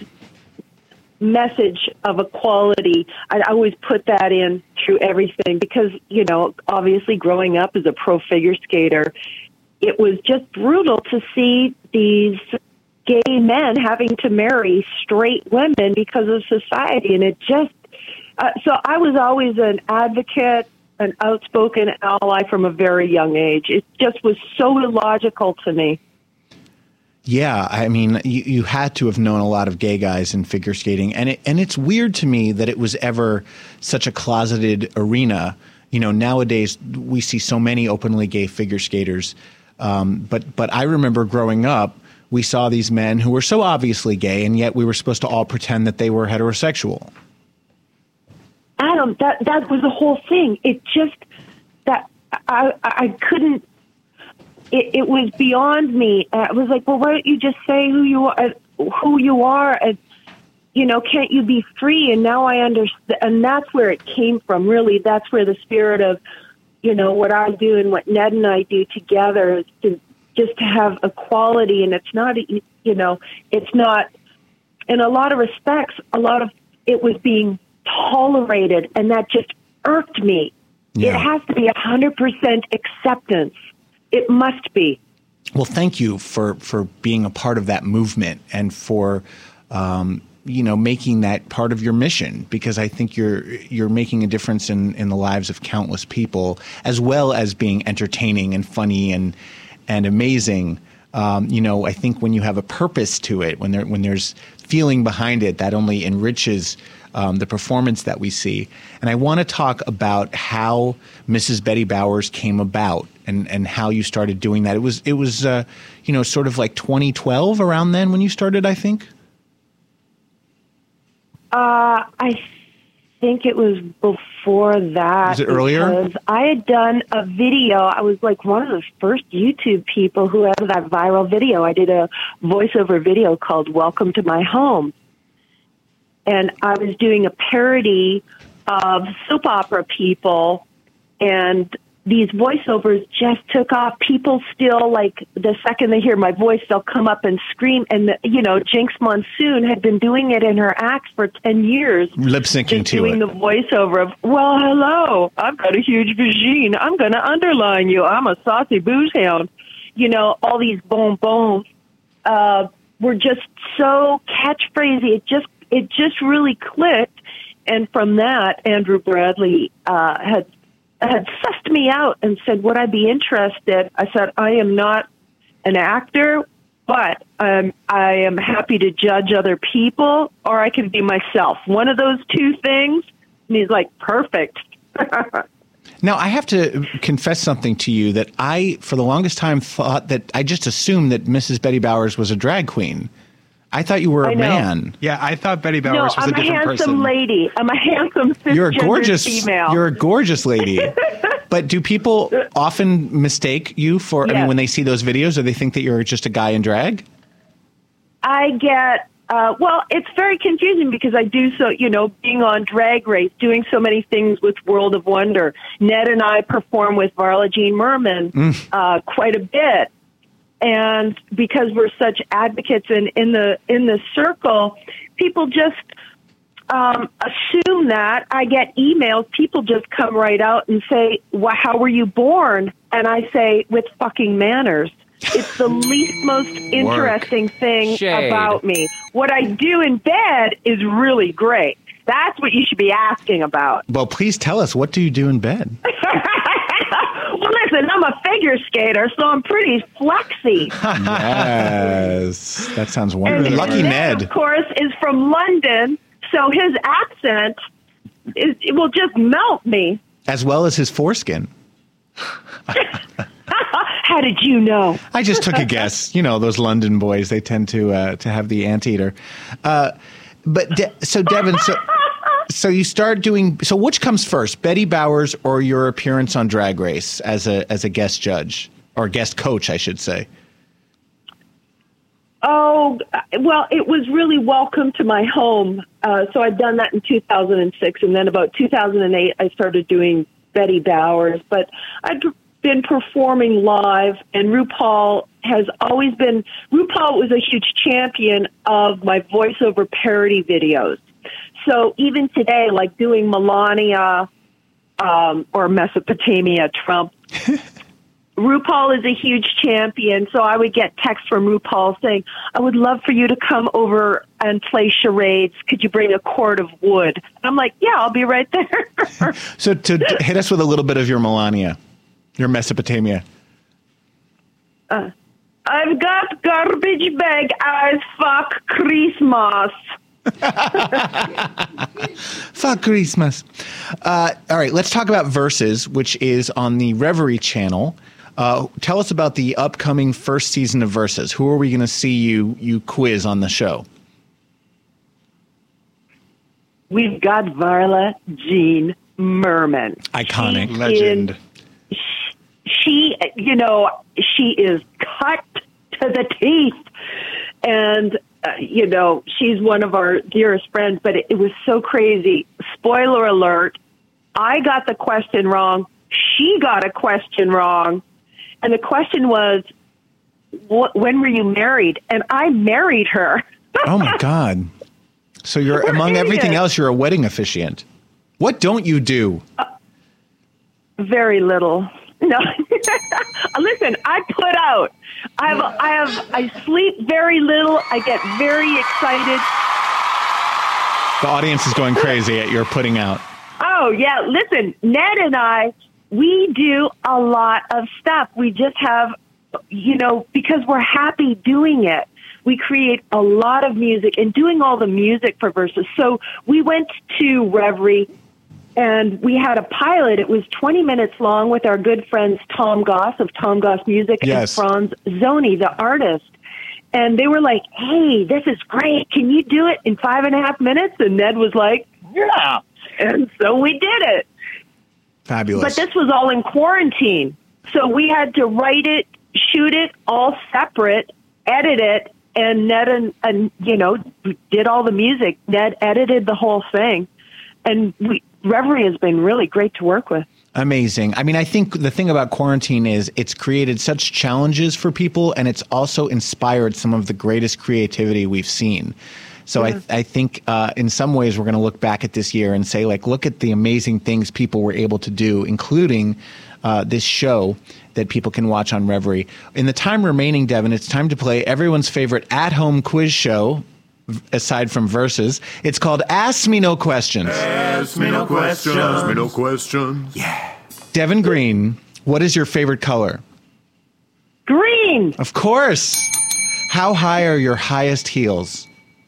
message of equality. I always put that in through everything because, you know, obviously growing up as a pro figure skater, it was just brutal to see these gay men having to marry straight women because of society. And it just, uh, so I was always an advocate an outspoken ally from a very young age. It just was so illogical to me. Yeah, I mean, you, you had to have known a lot of gay guys in figure skating, and it, and it's weird to me that it was ever such a closeted arena. You know, nowadays we see so many openly gay figure skaters, um, but but I remember growing up, we saw these men who were so obviously gay, and yet we were supposed to all pretend that they were heterosexual. Adam, that that was the whole thing. It just that I I couldn't. It, it was beyond me. I was like, well, why don't you just say who you are? Who you are? And, you know, can't you be free? And now I understand. And that's where it came from. Really, that's where the spirit of, you know, what I do and what Ned and I do together is to just to have equality. And it's not, you know, it's not. In a lot of respects, a lot of it was being tolerated, and that just irked me. Yeah. It has to be a hundred percent acceptance. It must be. Well, thank you for, for being a part of that movement and for, um, you know, making that part of your mission, because I think you're you're making a difference in, in the lives of countless people, as well as being entertaining and funny and and amazing. Um, you know, I think when you have a purpose to it, when there when there's feeling behind it, that only enriches Um, the performance that we see. And I want to talk about how Missus Betty Bowers came about and, and how you started doing that. It was, it was uh, you know, sort of like twenty twelve around then when you started, I think? Uh, I think it was before that. Was it earlier? Because I had done a video. I was like one of the first YouTube people who had that viral video. I did a voiceover video called Welcome to My Home. And I was doing a parody of soap opera people, and these voiceovers just took off. People still, like, the second they hear my voice, they'll come up and scream. And, the, you know, Jinx Monsoon had been doing it in her act for ten years. Lip-syncing to doing it. the voiceover of, well, hello, I've got a huge vagine. I'm going to underline you. I'm a saucy booze hound. You know, all these boom, boom uh, were just so catchphrasy. It just It just really clicked, and from that, Andrew Bradley uh, had had sussed me out and said, would I be interested? I said, I am not an actor, but um, I am happy to judge other people, or I can be myself. One of those two things. And he's like, perfect. Now, I have to confess something to you that I, for the longest time, thought that I just assumed that Missus Betty Bowers was a drag queen. I thought you were a man. Yeah, I thought Betty Bowers no, was I'm a different a handsome person. lady. I'm a handsome cisgendered You're a gorgeous female. You're a gorgeous lady. But do people often mistake you for, I mean, Yes. when they see those videos, or they think that you're just a guy in drag? I get, uh, well, it's very confusing because I do so, you know, being on Drag Race, doing so many things with World of Wonder. Ned and I perform with Varla Jean Merman Mm. uh, quite a bit. And because we're such advocates in, in the in the circle, people just um, assume that. I get emails. People just come right out and say, well, how were you born? And I say, with fucking manners. It's the least most interesting thing Shade. about me. What I do in bed is really great. That's what you should be asking about. Well, please tell us, what do you do in bed? Well, listen, I'm a figure skater, so I'm pretty flexy. Yes. That sounds wonderful. And Lucky Ned, Ned. of course, is from London, so his accent is, it will just melt me. As well as his foreskin. How did you know? I just took a guess. You know, those London boys, they tend to uh, to have the anteater. Uh, but De- so, Devin, so so you start doing. So, which comes first, Betty Bowers or your appearance on Drag Race as a as a guest judge or guest coach, I should say? Oh, well, it was really Welcome to My Home. Uh, so I'd done that in two thousand six, and then about two thousand eight, I started doing Betty Bowers. But I'd been performing live, and RuPaul has always been, RuPaul was a huge champion of my voiceover parody videos. So even today, like doing Melania um, or Mesopotamia Trump, RuPaul is a huge champion, so I would get texts from RuPaul saying, I would love for you to come over and play charades. Could you bring a cord of wood? And I'm like, yeah, I'll be right there. So to to hit us with a little bit of your Melania, your Mesopotamia. Uh, I've got garbage bag as fuck Christmas. Fuck Christmas. Uh, all right, let's talk about Versus, which is on the Reverie channel. Uh, tell us about the upcoming first season of Versus. Who are we going to see you you quiz on the show? We've got Varla Jean Merman. Iconic. She Legend. Is, she, you know, she is cut to the teeth. And, uh, you know, she's one of our dearest friends, but it, it was so crazy. Spoiler alert. I got the question wrong. She got a question wrong. And the question was, wh- when were you married? And I married her. Oh, my God. So you're, We're among idiots. everything else, you're a wedding officiant. What don't you do? Uh, very little. No. Listen, I put out. I have, I have, I sleep very little. I get very excited. The audience is going crazy at your putting out. Oh, yeah. Listen, Ned and I, we do a lot of stuff. We just have, you know, because we're happy doing it. We create a lot of music and doing all the music for Versus. So we went to Reverie and we had a pilot. It was twenty minutes long with our good friends Tom Goss of Tom Goss Music Yes. and Franz Zoni, the artist. And they were like, hey, this is great. Can you do it in five and a half minutes? And Ned was like, yeah. And so we did it. Fabulous. But this was all in quarantine. So we had to write it, shoot it all separate, edit it, and Ned and, and you know, did all the music. Ned edited the whole thing. And we, Reverie has been really great to work with. Amazing. I mean, I think the thing about quarantine is it's created such challenges for people, and it's also inspired some of the greatest creativity we've seen. So Yeah. I, I think uh, in some ways we're going to look back at this year and say, like, look at the amazing things people were able to do, including uh, this show that people can watch on Reverie. In the time remaining, Devin, it's time to play everyone's favorite at-home quiz show, v- aside from Versus. It's called Ask Me No Questions. Ask me no questions. Ask me no questions. Yeah. Devin Green, what is your favorite color? Green. Of course. How high are your highest heels?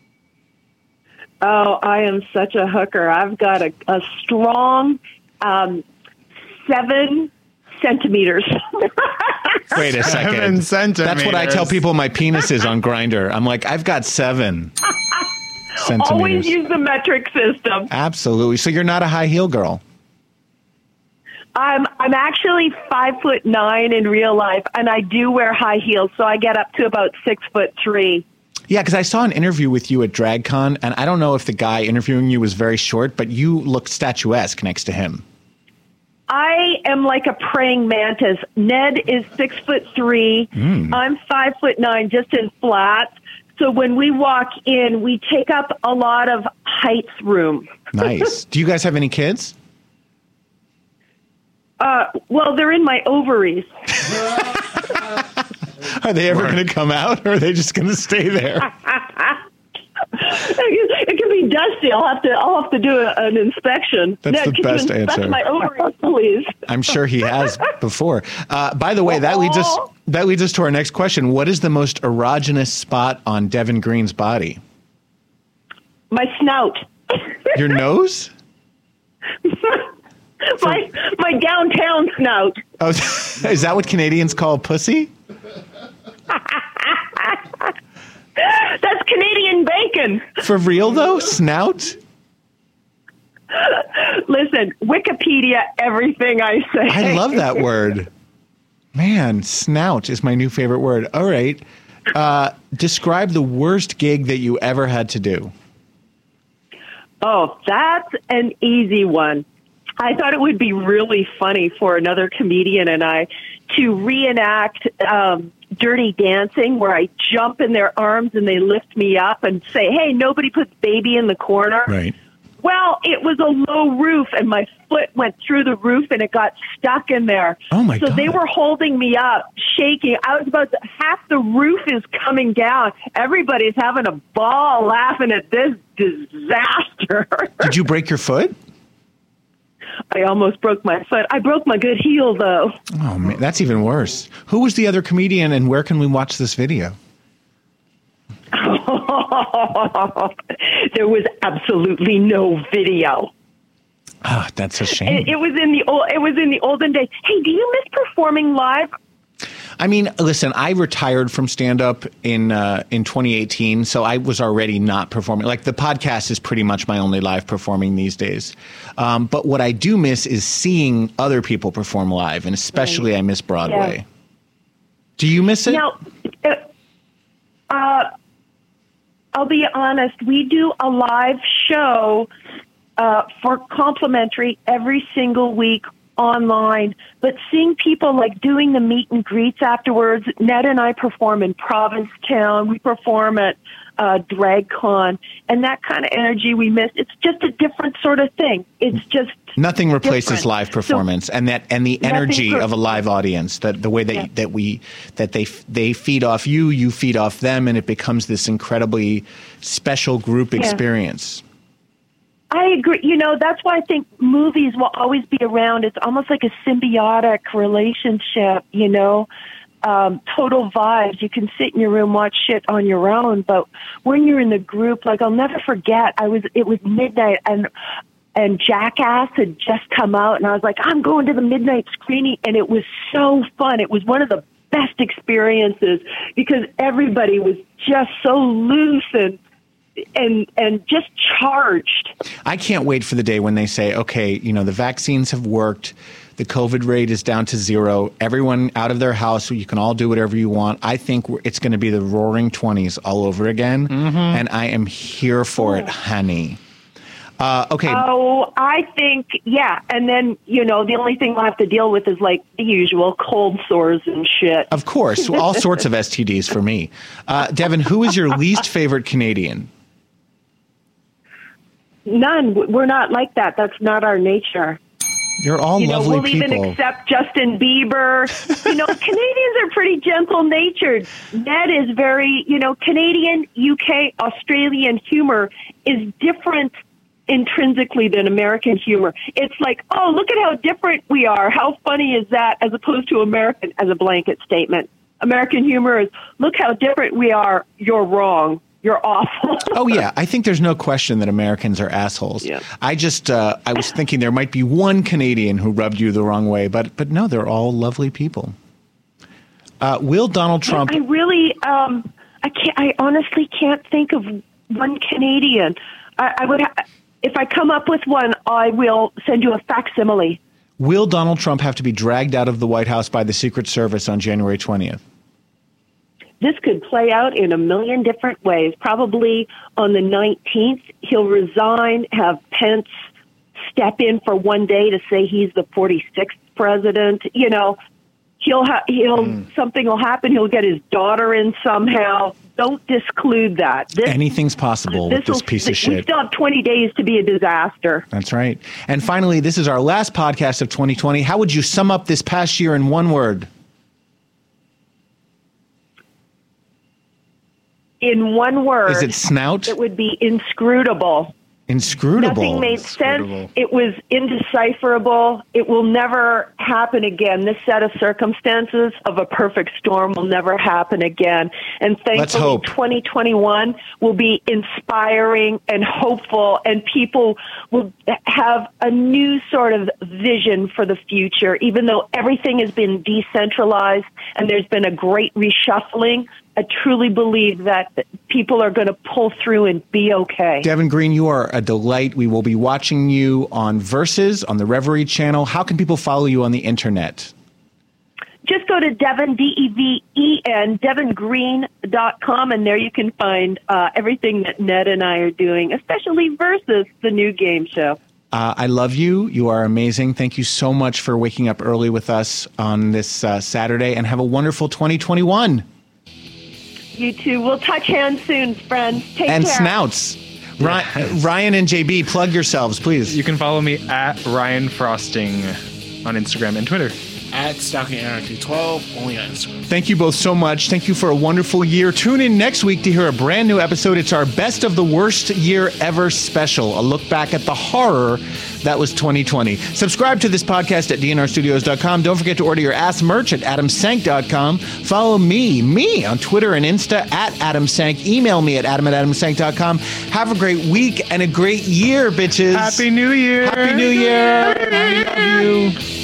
Oh, I am such a hooker. I've got a, a strong um, seven centimeters. Wait a second. Seven centimeters. That's what I tell people my penis is on Grindr. I'm like, I've got seven centimeters. Always use the metric system. Absolutely. So you're not a high heel girl. I'm I'm actually five foot nine in real life, and I do wear high heels, so I get up to about six foot three. Yeah, because I saw an interview with you at DragCon, and I don't know if the guy interviewing you was very short, but you looked statuesque next to him. I am like a praying mantis. Ned is six foot three. Mm. I'm five foot nine, just in flats. So when we walk in, we take up a lot of height room. Nice. Do you guys have any kids? Uh, well, they're in my ovaries. Are they ever going to come out, or are they just going to stay there? It can be dusty. I'll have to. I'll have to do a, an inspection. That's Ned, the can best you inspect answer. my ovaries, please. I'm sure he has before. Uh, by the way, that leads us that leads us to our next question. What is the most erogenous spot on Devin Green's body? My snout. Your nose? my my downtown snout. Oh, is that what Canadians call pussy? That's Canadian bacon. For real though? Snout? Listen, Wikipedia everything I say. I love that word. Man, snout is my new favorite word. All right. Uh, describe the worst gig that you ever had to do. Oh, that's an easy one. I thought it would be really funny for another comedian and I to reenact um, Dirty Dancing, where I jump in their arms and they lift me up and say, hey, nobody puts baby in the corner. Right. Well, it was a low roof, and my foot went through the roof, and it got stuck in there. Oh, my so God. they were holding me up, shaking. I was about to, half the roof is coming down. Everybody's having a ball laughing at this disaster. Did you break your foot? I almost broke my foot. I broke my good heel, though. Oh, man, that's even worse. Who was the other comedian, and where can we watch this video? There was absolutely no video. Ah, oh, that's a shame. It, it was in the old. It was in the olden days. Hey, do you miss performing live? I mean, listen, I retired from stand-up in uh, in twenty eighteen, so I was already not performing. Like, the podcast is pretty much my only live performing these days. Um, but what I do miss is seeing other people perform live, and especially I miss Broadway. Yeah. Do you miss it? Now, uh, uh, I'll be honest, we do a live show uh, for complimentary every single week online, but seeing people like doing the meet and greets afterwards, Ned and I perform in Provincetown, we perform at uh, DragCon, and that kind of energy we miss. It's just a different sort of thing. It's just nothing replaces different. live performance, so, and that and the energy per- of a live audience. That the way that yeah. that we that they they feed off you, you feed off them, and it becomes this incredibly special group yeah. experience. I agree. You know, that's why I think movies will always be around. It's almost like a symbiotic relationship, you know, um, total vibes. You can sit in your room, watch shit on your own. But when you're in the group, like, I'll never forget, I was, it was midnight and, and Jackass had just come out, and I was like, I'm going to the midnight screening. And it was so fun. It was one of the best experiences because everybody was just so loose and, and and just charged. I can't wait for the day when they say, okay, you know, the vaccines have worked, the COVID rate is down to zero, everyone out of their house, you can all do whatever you want. I think it's going to be the roaring twenties all over again, mm-hmm. and I am here for it, honey. Uh, okay. Oh, I think, yeah. And then, you know, the only thing we'll have to deal with is like the usual cold sores and shit. Of course. All sorts of S T Ds for me. Uh, Devin, who is your least favorite Canadian? None. We're not like that. That's not our nature. You're all you know, lovely we'll people. even accept Justin Bieber. You know, Canadians are pretty gentle-natured. Ned is very, you know, Canadian, U K, Australian humor is different intrinsically than American humor. It's like, oh, look at how different we are. How funny is that, as opposed to American as a blanket statement. American humor is, look how different we are. You're wrong. You're awful. Oh, yeah. I think there's no question that Americans are assholes. Yeah. I just, uh, I was thinking there might be one Canadian who rubbed you the wrong way, but but no, they're all lovely people. Uh, will Donald Trump... I really, um, I can't, I honestly can't think of one Canadian. I, I would, ha- if I come up with one, I will send you a facsimile. Will Donald Trump have to be dragged out of the White House by the Secret Service on January twentieth? This could play out in a million different ways. Probably on the nineteenth, he'll resign, have Pence step in for one day to say he's the forty-sixth president. You know, he'll ha- he'll mm. something will happen. He'll get his daughter in somehow. Don't disclude that. This, Anything's possible with this piece of shit. We still have twenty days to be a disaster. That's right. And finally, this is our last podcast of twenty twenty. How would you sum up this past year in one word? In one word. Is it snout? It would be inscrutable. Inscrutable. Nothing made sense. It was indecipherable. It will never happen again. This set of circumstances of a perfect storm will never happen again. And thankfully, twenty twenty-one will be inspiring and hopeful, and people will have a new sort of vision for the future. Even though everything has been decentralized and there's been a great reshuffling, I truly believe that people are going to pull through and be okay. Devin Green, you are a delight. We will be watching you on Versus on the Reverie channel. How can people follow you on the internet? Just go to Devin, D E V E N, devin green dot com, and there you can find uh, everything that Ned and I are doing, especially Versus, the new game show. Uh, I love you. You are amazing. Thank you so much for waking up early with us on this uh, Saturday, and have a wonderful twenty twenty-one. You too. We'll touch hands soon, friends. Take and care. snouts. Ryan, Ryan and J B, plug yourselves, please. You can follow me at Ryan Frosting on Instagram and Twitter. At Stocking Anarchy twelve, only on Instagram. Thank you both so much. Thank you for a wonderful year. Tune in next week to hear a brand new episode. It's our Best of the Worst Year Ever special, a look back at the horror that was twenty twenty. Subscribe to this podcast at D N R studios dot com. Don't forget to order your ass merch at adam sank dot com. Follow me, me, on Twitter and Insta at adamsank. Email me at adam at adam sank dot com. Have a great week and a great year, bitches. Happy New Year. Happy New Year. I love you.